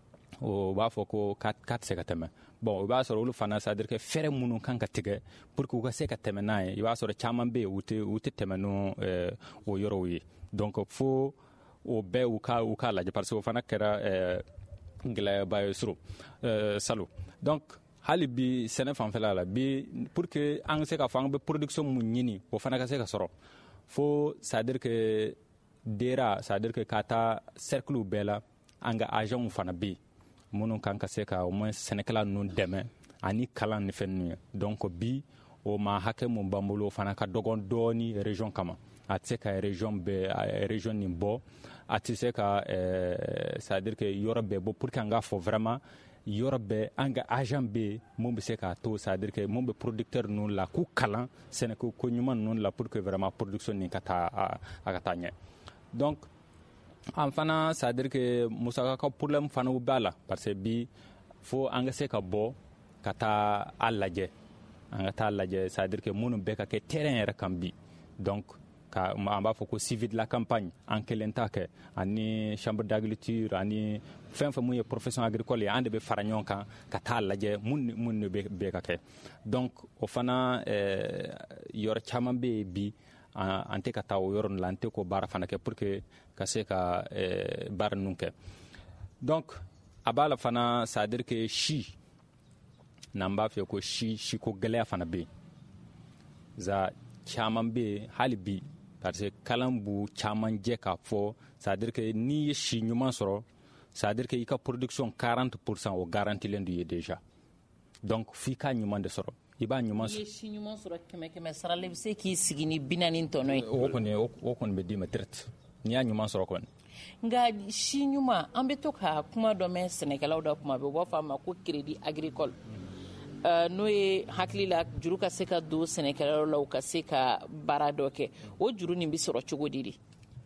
o b'a fɔ ko k'a tɛ se ka tɛmɛ bon o b'a sɔrɔ olu fana c'est-à-dire que fɛɛrɛ minnu kan ka tigɛ pour que u ka se ka tɛmɛ n'a ye i b'a sɔrɔ caman bɛ yen u tɛ tɛmɛ n'o yɔrɔw ye donc fo o bɛɛ u k'a lajɛ parce que o fana kɛra gɛlɛyaba ye soro salo donc hali bi sɛnɛ fanfɛla la bi pour que an se ka fɔ an bɛ production mun ɲini o fana ka se ka sɔrɔ fo c'est à dire que dera c'est à dire que ka taa cercle bɛɛ la an ka agents fana bɛ yen minnu kan ka se ka au moins sɛnɛkɛla ninnu dɛmɛ ani kalan ni fɛn ninnu ye donc bi o ma hakɛ mun b'an bolo o fana ka dɔgɔn dɔɔni région kama a tɛ se ka région nin bɔ a tɛ se ka c'est à dire que yɔrɔ bɛɛ bɔ pour que an k'a fɔ vraiment yɔrɔ bɛɛ an ka agent bɛ yen mun bɛ se k'a to c'est à dire que mun bɛ producteur ninnu la k'u kalan sɛnɛko ko ɲuman ninnu la pour que vraiment production nin ka taa a ka taa ɲɛ donc an fana c'est à dire que musaka ka problème fana b'a la parce que bi fo an ka se ka bɔ ka taa a lajɛ an ka taa lajɛ c'est à dire que minnu bɛ ka kɛ terrain yɛrɛ kan bi donc an b'a fɔ ko suivi de la campagne an kelen t'a kɛ ani chambre d'agriculture ani fɛn fɛn mun ye profession agricole ye an de bɛ fara ɲɔgɔn kan ka taa lajɛ mun de bɛ ka kɛ donc o fana yɔrɔ caman bɛ yen bi an tɛ ka taa o yɔrɔ ninnu la an tɛ k'o baara fana kɛ pour que ka se ka baara ninnu kɛ donc a b'a la fana c'est à dire que si n'an b'a fɛ ko siko gɛlɛya fana bɛ yen za caman bɛ yen hali bi parce que kalan b'u caman jɛ k'a fɔ c'est à dire que n'i ye si ɲuman sɔrɔ c'est à dire que i ka production 40% o garantilen du ye déjà donc f'i ka ɲuman de sɔrɔ i b'a ɲuman sɔrɔ. i ye si ɲuman sɔrɔ 100 sarala i bɛ se k'i sigi ni 40 tɔnɔ ye. o kɔni bɛ d'i ma direct n'i y'a ɲuman sɔrɔ kɔni. nka si ɲuman an bɛ to ka kuma dɔ mɛn sɛnɛkɛlaw da kuma bɛ u b'a fɔ a ma ko crédit agricole n'o ye hakili la juru ka se ka don sɛnɛkɛlaw la u ka se ka baara dɔ kɛ o juru nin bɛ sɔrɔ cogo di de.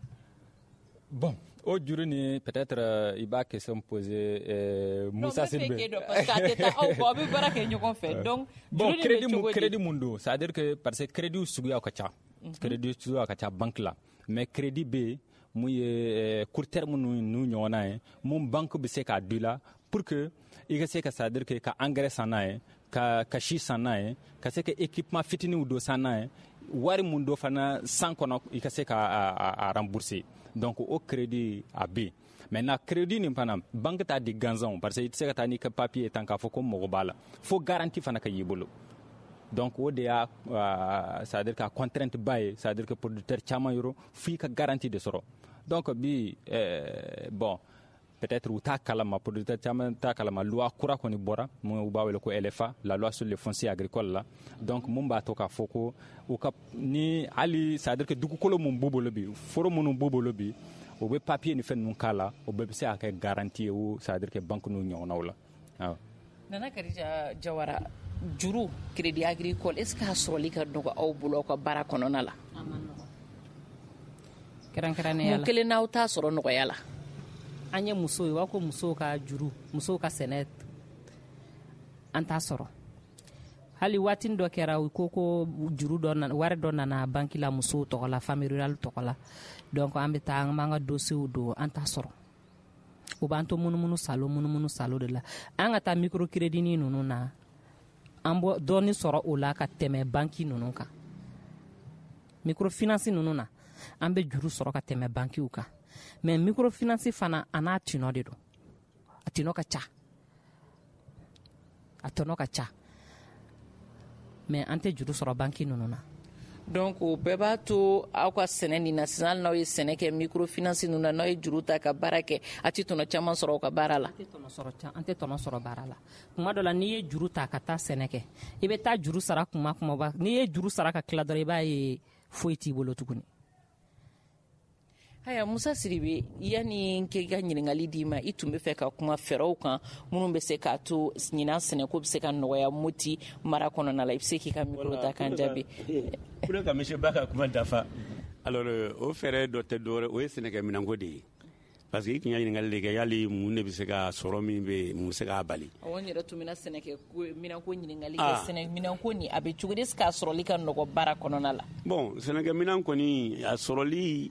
bon o juru ni peut-être i b'a question poser Musa Sidibé. parce que a tɛ taa aw kɔ aw bɛ baara kɛ ɲɔgɔn fɛ donc bon crédit mun don c'est à dire que parce que crédit suguyaw ka ca crédit suguyaw ka ca banque la mais crédit bɛ yen mun ye court terme nu ɲɔgɔnna ye mun banque bɛ se k'a di la pour que i ka se ka c'est à dire que ka engrais san n'a ye ka si san n'a ye ka se ka équipement fitininw don san n'a ye wari mun do fana san kɔnɔ i ka se ka rembourser donc o crédit a bɛ yen maintenant crédit nin fana banque t'a di gansanw parce que i tɛ se ka taa n'i ka papier tan k'a fɔ ko mɔgɔ b'a la fo garantie fana ka y'i bolo donc o de y'a c'est à dire ka contrainte ba ye c'est à dire que producteur caman yɔrɔ f'i ka garantie de sɔrɔ donc bi bon peut-être u t'a kalama producteur caman t'a kalama loi kura kɔni bɔra mun u b'a wele ko LFA la loi sur les fonciers agricoles la donc mun b'a to k'a fɔ ko u ka ni hali c'est à dire que dugukolo mun b'u bolo bi foro minnu b'u bolo bi o bɛ papier ni fɛn ninnu k'a la o bɛɛ bɛ se ka kɛ garantie ye o c'est à dire que banque n'u ɲɔgɔnnaw la awɔ. Nana Kadija Jawara juru crédit agricole est-ce que a sɔrɔli ka nɔgɔ aw bolo aw ka baara kɔnɔna la. kɛrɛnkɛrɛnnenya la mun kelen n'aw t'a sɔrɔ nɔgɔya la. an ye musow ye u b'a ko musow ka juru musow ka sɛnɛ an t'a sɔrɔ hali waati dɔ kɛra u ko juru dɔ wari dɔ nana banki la musow tɔgɔ la famille rurale tɔgɔ la donc an bɛ taa an b'an ka dossiers don an t'a sɔrɔ u b'an to munumunu salo de la an ka taa microcrédit ninnu na an bɔ dɔɔni sɔrɔ o la ka tɛmɛ banki ninnu kan microfinance ninnu na an bɛ juru sɔrɔ ka tɛmɛ bankiw kan mais microfinance fana a n'a tɔnɔ de don a tɔnɔ ka ca mais an tɛ juru sɔrɔ banki ninnu na. donc o bɛɛ b'a to aw ka sɛnɛ nin na sisan n'aw ye sɛnɛ kɛ microfinance ninnu na n'aw ye juru ta ka baara kɛ a tɛ tɔnɔ caman sɔrɔ aw ka baara la. an tɛ tɔnɔ sɔrɔ baara la kuma dɔ la n'i ye juru ta ka taa sɛnɛ kɛ i bɛ taa juru sara kumaba n'i ye juru sara ka tila dɔrɔn i b'a ye foyi t'i bolo tuguni. Haya Musa Sidibé yani n kɛ ka ɲininkali d'i ma i tun bɛ fɛ ka kuma fɛɛrɛw kan minnu bɛ se k'a to ɲinan sɛnɛko bɛ se ka nɔgɔya Moti mara kɔnɔna la i bɛ se k'i ka micro ta k'an jaabi. pour que monsieur Ba ka kuma dafa alors o fɛɛrɛ dɔ tɛ dɔwɛrɛ o ye sɛnɛkɛ minɛnko de ye parce que i tun y'a ɲininkali de kɛ yali mun de bɛ se ka sɔrɔ min bɛ mun bɛ se k'a bali. awɔ n yɛrɛ tun bɛna sɛnɛkɛ minɛnko ɲininkali kɛ sɛnɛ minɛnko nin a bɛ cogo di est-ce que a sɔrɔli ka nɔgɔ baara kɔnɔna la. bon sɛnɛkɛ minɛn kɔni a sɔrɔli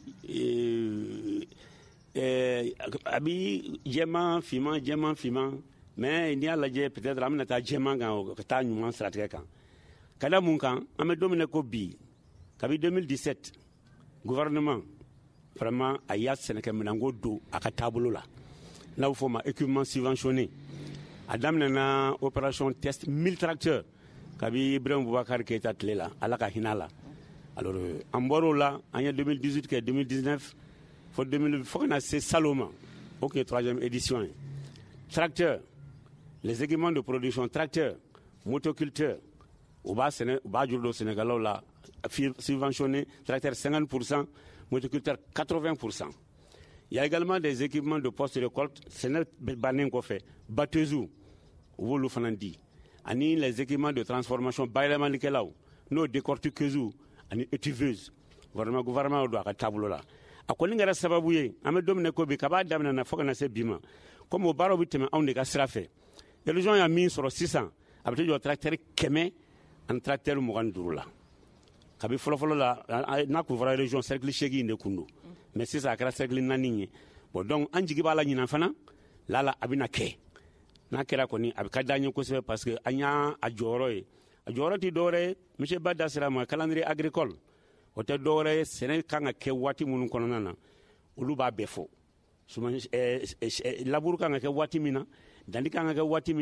a bɛ jɛman finman mais n'i y'a lajɛ peut-être an bɛna taa jɛman kan ka taa ɲuman siratigɛ kan ka da mun kan an bɛ don min na ko bi kabi 2017 gouvernement vraiment a y'a sɛnɛkɛ minɛnko don a ka taabolo la n'a bɛ fɔ o ma équipement subventionné a daminɛna opération test 1000 tracteurs kabi Ibrahim Boubacar Keita tile la ala ka hinɛ a la alors an bɔr'o la an ye 2018 kɛ 2019 fo kana se salon ma o tun ye 3e édition ye tracteurs les équipements de production tracteurs motoculteurs u b'a juru don sɛnɛkɛlaw la subventionné tracteurs 50%, motoculteurs 80%. Il y a également des équipements de post-récolte, sɛnɛ bannen kɔfɛ batteuses u b'olu fana di ani les équipements de transformation bayɛlɛmalikɛlaw n'o décortiqueuses ani étiveuses vraiment gouvernement do a ka taabolo la a kɔni kɛra sababu ye an bɛ don min na ko bi kab'a daminɛna fo kana se bi ma comme o baaraw bɛ tɛmɛ anw de ka sira fɛ région y'a min sɔrɔ sisan a bɛ jɔ tracteur 100 ani tracteur 25 la kabi fɔlɔfɔlɔ la n'a kun fɔra région cercle 8 de kun don mais sisan a kɛra cercle 4 ye bon donc an jigi b'a la ɲinan fana lala a bɛna kɛ n'a kɛra kɔni a bɛ ka d'an ye kosɛbɛ parce que an y'a jɔyɔrɔ ye a jɔyɔrɔ tɛ dɔwɛrɛ ye monsieur Ba da sera ma calendrier agricole o tɛ dɔwɛrɛ ye sɛnɛ kan ka kɛ waati minnu kɔnɔna na olu b'a bɛɛ fɔ labour kan ka kɛ waati min na danni kan ka kɛ waati min na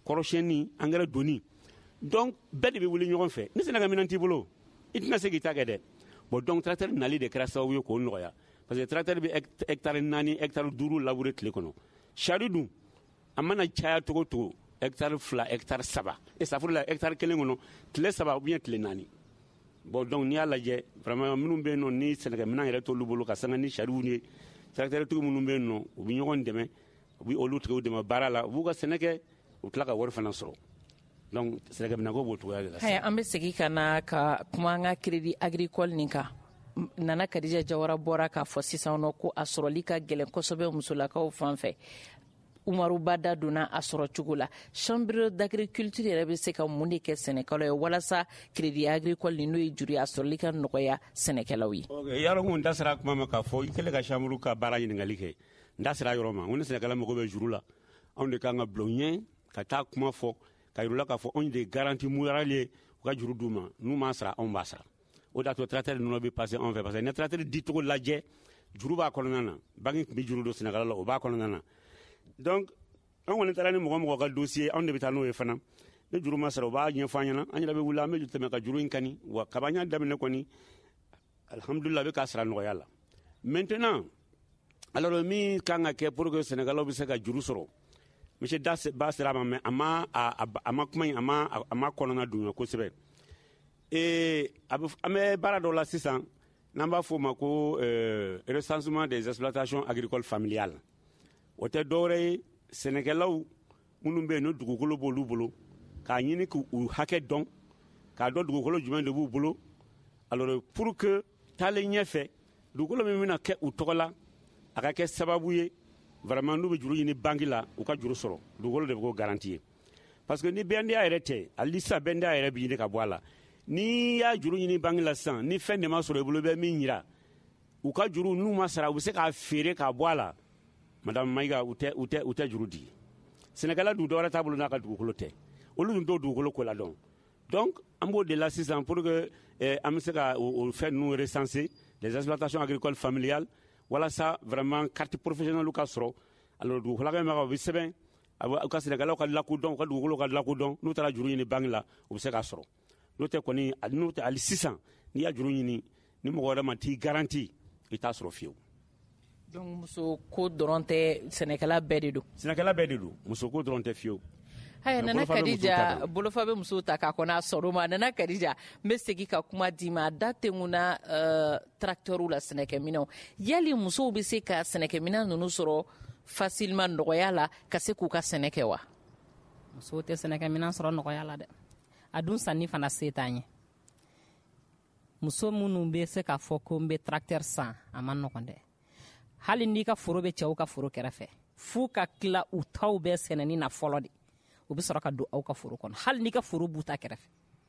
kɔrɔsiyɛnni angɛrɛ doni donc bɛɛ de bɛ wuli ɲɔgɔn fɛ ni sɛnɛkɛminɛn t'i bolo i tɛna se k'i ta kɛ dɛ bon donc tracteur nali de kɛra sababu ye k'o nɔgɔya parce que tracteur bɛ hectare 4 hectare 5 labourer tile kɔnɔ sari dun a mana caya cogo o cogo hectare 2 hectare 3 et ça fɔra hectare 1 kɔnɔ tile 3 ou bien tile 4 bon donc n'i y'a lajɛ vraiment minnu bɛ yen nɔ ni sɛnɛkɛminɛn yɛrɛ t'olu bolo ka sanga ni sariw ye tracteur tigi minnu bɛ yen nɔ u bɛ ɲɔgɔn dɛmɛ u bɛ olu tigiw dɛmɛ baara la u b'u ka sɛnɛ kɛ u tila ka wari fana sɔrɔ donc sɛnɛkɛminɛnko b'o cogoya de la. Haya, an bɛ segin ka na ka kuma an ka crédit agricole nin kan. Nana Kadija Jawara bɔra k'a fɔ sisan nɔ ko a sɔrɔli ka gɛlɛn kosɛbɛ musolakaw fan fɛ. Umaru Bada donna a sɔrɔ cogo la. Chambre d'agriculture yɛrɛ bɛ se ka mun de kɛ sɛnɛkɛlaw ye walasa crédit agricole nin n'o ye juru ye a sɔrɔli ka nɔgɔya sɛnɛkɛlaw ye. Ok, yɔrɔ mun n da sera kuma ma k'a fɔ i kɛlen ka chambre ka baara ɲininkali kɛ n da sera yɔrɔ ma n ko ni sɛnɛkɛla mago bɛ juru la anw de kan ka bila u ɲɛ ka taa kuma fɔ ka yir'u la k'a fɔ anw de garanti moral ye u ka juru d'u ma n'u m'a sara anw b'a sara o de y'a to tracteur ninnu bɛ passer anw fɛ parce que ni tracteur dicogo lajɛ juru b'a kɔnɔna na banque tun bɛ juru don sɛnɛkɛla la o b'a kɔnɔna na donc an kɔni taara ni mɔgɔ mɔgɔ ka dossier anw de bɛ taa n'o ye fana ni juru ma sara u b'a ɲɛfɔ an ɲɛna an yɛrɛ bɛ wuli an bɛ tɛmɛ ka juru in kani wa kaba n y'a daminɛ kɔni alhamdulillah a bɛ k'a sara nɔgɔya la maintenant alors min kan ka kɛ pour que sɛnɛkɛlaw bɛ se ka juru sɔrɔ monsieur Das ba sera ma mais a ma kuma in a ma kɔnɔna dunya kosɛbɛ an bɛ baara dɔ la sisan n'an b'a fɔ o ma ko recensement des exploitations agricoles familiales o tɛ dɔwɛrɛ ye sɛnɛkɛlaw minnu bɛ yen ni dugukolo b'olu bolo k'a ɲini k'u hakɛ dɔn k'a dɔn dugukolo jumɛn de b'u bolo alors pour que taalen ɲɛfɛ dugukolo min bɛna kɛ u tɔgɔ la a ka kɛ sababu ye vraiment n'u bɛ juru ɲini banque la u ka juru sɔrɔ dugukolo de bɛ k'o garanti ye parce que ni BNDA yɛrɛ tɛ hali sisan BNDA yɛrɛ bɛ ɲini ka bɔ a la ni y'a juru ɲini banque la sisan ni fɛn de ma sɔrɔ i bolo i bɛ min jira u ka juru n'u ma sara u bɛ se k'a feere k'a bɔ a la madame Mayiga u tɛ juru di sɛnɛkɛla dun dɔwɛrɛ t'a bolo n'a ka dugukolo tɛ olu dun t'o dugukolo ko la dɔn donc an b'o de la sisan pour que an bɛ se ka o fɛn ninnu recenser les exploitations agricoles familiales walasa vraiment carte professionnelle ka sɔrɔ alors dugukolaka min b'a u bɛ sɛbɛn u ka sɛnɛkɛlaw ka lakodɔn u ka dugukolo ka lakodɔn n'u taara juru ɲini banque la u bɛ se k'a sɔrɔ n'o tɛ kɔni n'o tɛ hali sisan n'i y'a juru ɲini ni mɔgɔ wɛrɛ ma t'i garanti i t'a sɔrɔ fiyewu. donc muso ko dɔrɔn tɛ sɛnɛkɛla bɛɛ de don. sɛnɛkɛla bɛɛ de don muso ko dɔrɔn tɛ fiyewu. Haya, Nana Kadija bolofa bɛ muso ta k'a kɔnɔ a sɔrɔ ma Nana Kadija n bɛ segin ka kuma d'i ma da tɛ mun na tracteurw la sɛnɛkɛminɛnw yali musow bɛ se ka sɛnɛkɛminɛn ninnu sɔrɔ facilement nɔgɔya la ka se k'u ka sɛnɛ kɛ wa. musow tɛ sɛnɛkɛminɛn sɔrɔ nɔgɔya la dɛ a dun sanni fana se t'an ye muso minnu bɛ se k'a fɔ ko n bɛ tracteur san a ma nɔgɔn dɛ hali n'i ka foro bɛ cɛw ka foro kɛrɛfɛ f'u ka tila u taw bɛɛ sɛnɛni na fɔlɔ de u bɛ sɔrɔ ka don aw ka foro kɔnɔ hali n'i ka foro b'u ta kɛrɛfɛ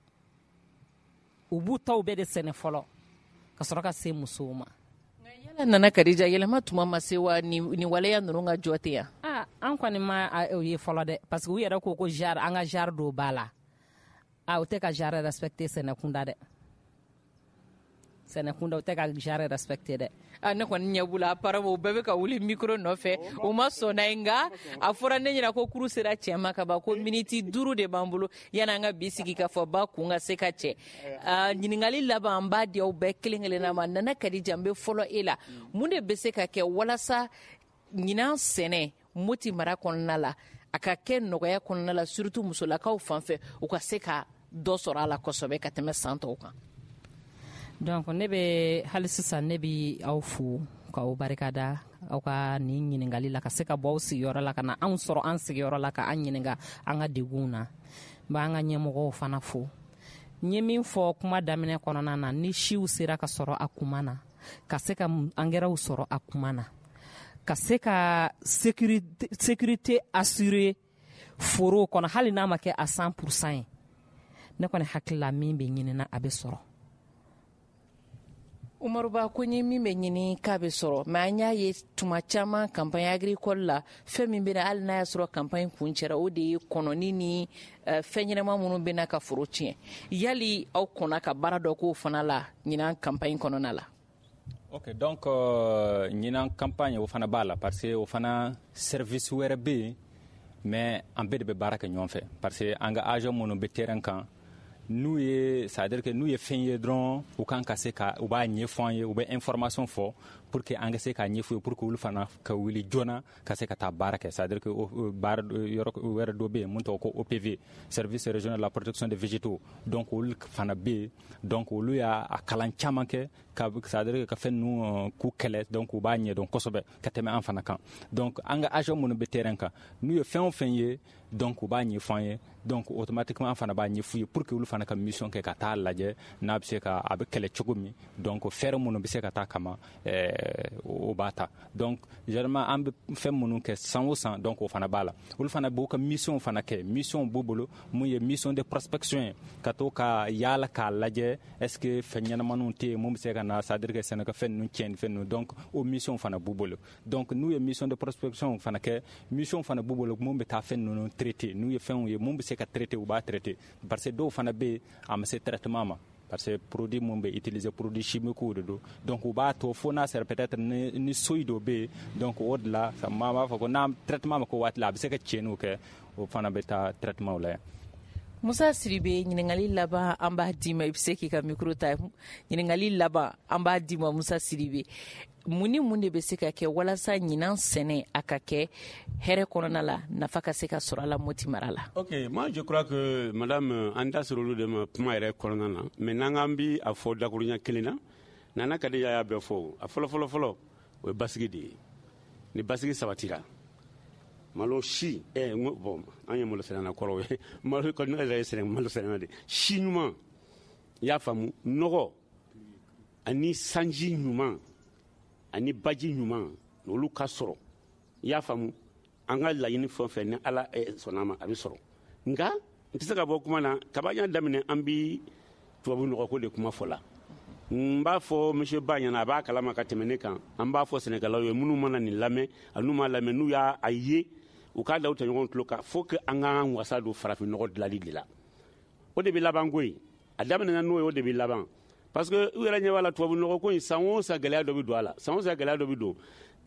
u b'u taw bɛɛ de sɛnɛ fɔlɔ ka sɔrɔ ka se musow ma. yala Nana Kadija yɛlɛma tuma ma se wa nin waleya ninnu ka jɔ ten yan. an kɔni ma o ye fɔlɔ dɛ parce que u yɛrɛ ko jar an ka jar dɔw b'a la u tɛ ka jar respecter sɛnɛkunda dɛ sɛnɛkunda u tɛ ka jar respecter dɛ. ne kɔni ɲɛ b'u la apparemment u bɛɛ bɛ ka wuli micro nɔfɛ u ma sɔn n'a ye nka a fɔra ne ɲɛna ko kuru sera cɛ ma ka ban ko miniti 5 de b'an bolo yanni an ka bi sigi ka fɔ ba kun ka se ka cɛ ɲininkali laban an b'a di aw bɛɛ kelen kelenna ma Nana Kadija n bɛ fɔlɔ e la mun de bɛ se ka kɛ walasa ɲinan sɛnɛ Moti mara kɔnɔna la a ka kɛ nɔgɔya kɔnɔna la surtout musolakaw fan fɛ u ka se ka dɔ sɔrɔ a la kosɛbɛ ka tɛmɛ san tɔw kan. donc ne bɛ hali sisan ne bɛ aw fo k'aw barikada aw ka nin ɲininkali la ka se ka bɔ aw sigiyɔrɔ la ka na anw sɔrɔ an sigiyɔrɔ la ka an ɲininka an ka degun na n b'an ka ɲɛmɔgɔw fana fo n ye min fɔ kuma daminɛ kɔnɔna na ni siw sera ka sɔrɔ a kuma na ka se ka angɛrɛw sɔrɔ a kuma na ka se ka sécurité assurée foro kɔnɔ hali n'a ma kɛ a 100% ye ne kɔni hakili la min bɛ ɲinina a bɛ sɔrɔ. Umaru Ba ko ni min bɛ ɲini k'a bɛ sɔrɔ mais an y'a ye tuma caman campagne agricole la fɛn min bɛ na hali n'a y'a sɔrɔ campagne kun cɛra o de ye kɔnɔni ni fɛn ɲɛnama minnu bɛ na ka foro tiɲɛ yali aw kɔnna ka baara dɔ k'o fana la ɲinan campagne kɔnɔna la. ok donc ɲinan campagne o fana b'a la parce que o fana service wɛrɛ bɛ yen mais an bɛɛ de bɛ baara kɛ ɲɔgɔn fɛ parce que an ka agent minnu bɛ terrain kan n'u ye c'est à dire que n'u ye fɛn ye dɔrɔn u kan ka se ka u b'a ɲɛfɔ an ye u bɛ information fɔ pour que an ka se k'a ɲɛfɔ ye pour que olu fana ka wuli joona ka se ka taa baara kɛ c'est à dire que baara yɔrɔ wɛrɛ dɔ bɛ yen mun tɔgɔ ko OPV service régional de la protection des végétaux donc olu fana bɛ yen donc olu y'a kalan caman kɛ ka c'est à dire que ka fɛn ninnu k'u kɛlɛ donc u b'a ɲɛdɔn kosɛbɛ ka tɛmɛ an fana kan donc an ka agent minnu bɛ terrain kan n'u ye fɛn o fɛn ye donc u b'a ɲɛfɔ an ye donc automatiquement an fana b'a ɲɛf'u ye pour que olu fana ka mission kɛ ka taa lajɛ n'a bɛ se ka a bɛ kɛlɛ cogo min donc fɛɛrɛ minnu bɛ se ka taa kama o b'a ta donc généralement an bɛ fɛn minnu kɛ san o san donc o fana b'a la olu fana b'u ka mission fana kɛ mission b'u bolo mun ye mission de prospection ye ka to ka yaala k'a lajɛ est ce que fɛn ɲɛnamaninw tɛ yen mun bɛ se ka na c'est à dire que sɛnɛkɛfɛn ninnu tiɲɛni fɛn ninnu donc o mission fana b'u bolo donc n'u ye mission de prospection fana kɛ mission fana b'u bolo mun bɛ taa fɛn ninnu traiter n'u ye fɛnw ye mun bɛ se ka traiter u b'a traiter parce que dɔw fana bɛ yen a ma se traitement ma parce que produit mun bɛ utiliser produit chimique de do donc u b'a to fo n'a sera peut-être ni soyi dɔ bɛ yen donc o de la maa b'a fɔ ko n'a traitement ma kɛ waati la a bɛ se ka tiɲɛniw kɛ o fana bɛ taa traitement la yan. Musa Siribe, ɲininkali laban an b'a d'i ma i bɛ se k'i ka micro ta ɲininkali laban an b'a d'i ma Musa Siribe mun ni mun de bɛ se ka kɛ walasa ɲinan sɛnɛ a ka kɛ hɛrɛ kɔnɔna la nafa ka se ka sɔrɔ a la Moti mara la. Ok, moi je crois que madame an da sɔrɔ olu de ma kuma yɛrɛ kɔnɔna na mais n'an k'an bi a fɔ dakuruɲɛ kelen na Nana Kadidia y'a bɛɛ fɔ a fɔlɔ o ye basigi de ye ni basigi sabatira malo si bon an ye malo sɛnɛna kɔrɔ ye malo kɔni yɛrɛ ye sɛnɛ malo sɛnɛna de si ɲuman i y'a faamu nɔgɔ ani sanji ɲuman ani baji ɲuman olu ka sɔrɔ i y'a faamu an ka laɲini fɛn fɛn ni ala sɔnna ma a bɛ sɔrɔ nka n tɛ se ka bɔ kuma na kaba y'a daminɛ an bi tubabu nɔgɔko de kuma fɔ la n b'a fɔ monsieur Ba ɲɛna a b'a kalama ka tɛmɛ ne kan an b'a fɔ sɛnɛkɛlaw ye minnu mana nin lamɛn n'u m'a lamɛn n'u y'a ye u k'a da u tɛ ɲɔgɔn tulo kan fo que an k'an wasa don farafin nɔgɔ dilanli de la o de bɛ laban ko ye a daminɛna n'o ye o de bɛ laban parce que u yɛrɛ ɲɛ b'a la tubabu nɔgɔ ko in san o san gɛlɛya dɔ bɛ don a la san o san gɛlɛya dɔ bɛ don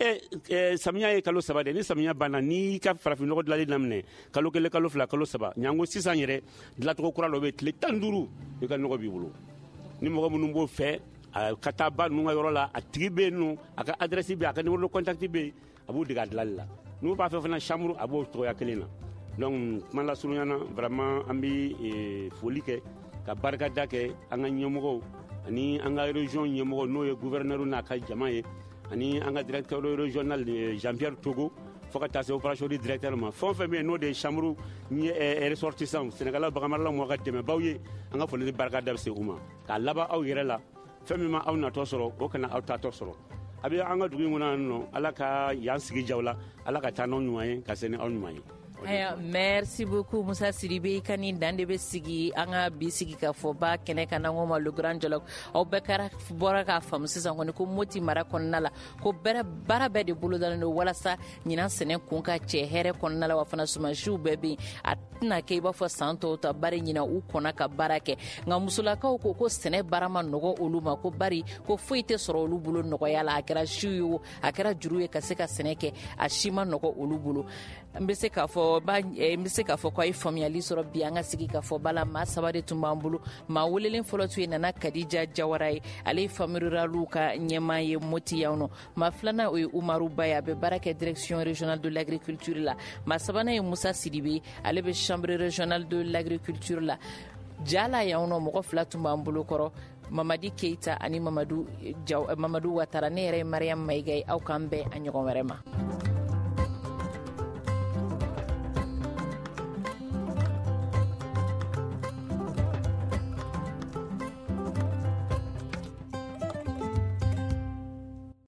samiya ye kalo 3 de ni samiya banna n'i ka farafin nɔgɔ dilanli daminɛ kalo 1 kalo 2 kalo 3 ɲango sisan yɛrɛ dilancogo kura dɔ bɛ tile 15 i ka nɔgɔ b'i bolo ni mɔgɔ minnu b'o fɛ a ka taa ba ninnu ka yɔrɔ la a tigi bɛ yen nɔ a ka adresse bɛ yen a ka numéro de contact bɛ yen a b'o dege a dilanli la n'u b'a fɛ fana chambre a b'o cogoya kelen na donc kuma lasurunya na vraiment an bɛ foli kɛ ka barikada kɛ an ka ɲɛmɔgɔw ani an ka région ɲɛmɔgɔ n'o ye gouverneur n'a ka jama ye ani an ka directeur régional Jean-Pierre Togo fo ka taa se opération di directeur ma fɛn o fɛn bɛ yen n'o de ye chambre ressortissant Sénégal bagamarala mɔgɔ ka dɛmɛbaw ye an ka foli ni barikada bɛ se u ma k'a laban aw yɛrɛ la fɛn min ma aw natɔ sɔrɔ o kana aw tatɔ sɔrɔ a bɛ an ka dugu in kɔnɔ yan nɔ ala ka yan sigi jaw la ala ka taa n'aw ɲuman ye ka se ni aw ɲuman ye. Merci beaucoup Musa Siribe ka nin dan de bɛ sigi an ka bi sigi ka fɔ ba kɛnɛ kan n'an ko ma le grand dialogue aw bɛɛ bɔra k'a faamu sisan kɔni ko Moti mara kɔnɔna la ko baara bɛɛ de bolodalen don walasa ɲinan sɛnɛ kun ka cɛ hɛrɛ kɔnɔna la wa fana sumansiw bɛɛ bɛ yen a tɛna kɛ i b'a fɔ san tɔw ta bari ɲinan u kɔnna ka baara kɛ nka musolakaw ko sɛnɛ baara ma nɔgɔ olu ma ko bari ko foyi tɛ sɔrɔ olu bolo nɔgɔya la a kɛra siw ye o a kɛra juru ye ka se ka sɛnɛ kɛ a si ma nɔgɔ olu bolo n bɛ se k'a fɔ ko a ye faamuyali sɔrɔ bi an ka sigi ka fɔ bala maa 3 de tun b'an bolo maa welelen fɔlɔ tun ye Nana Kadija Jawara ye ale ye famille rurale ka ɲɛmaa ye Moti yan nɔ maa 2nan o ye Umaru Ba ye a bɛ baara kɛ direction régionale de l'agriculture la maa 3nan ye Musa Siribe ale bɛ chambre régionale de l'agriculture la jala yan nɔ mɔgɔ 2 tun b'an bolo kɔrɔ Mamadi Keita ani Mamadu Watara ne yɛrɛ ye Mariam Mayiga ye aw k'an bɛn a ɲɔgɔn wɛrɛ ma.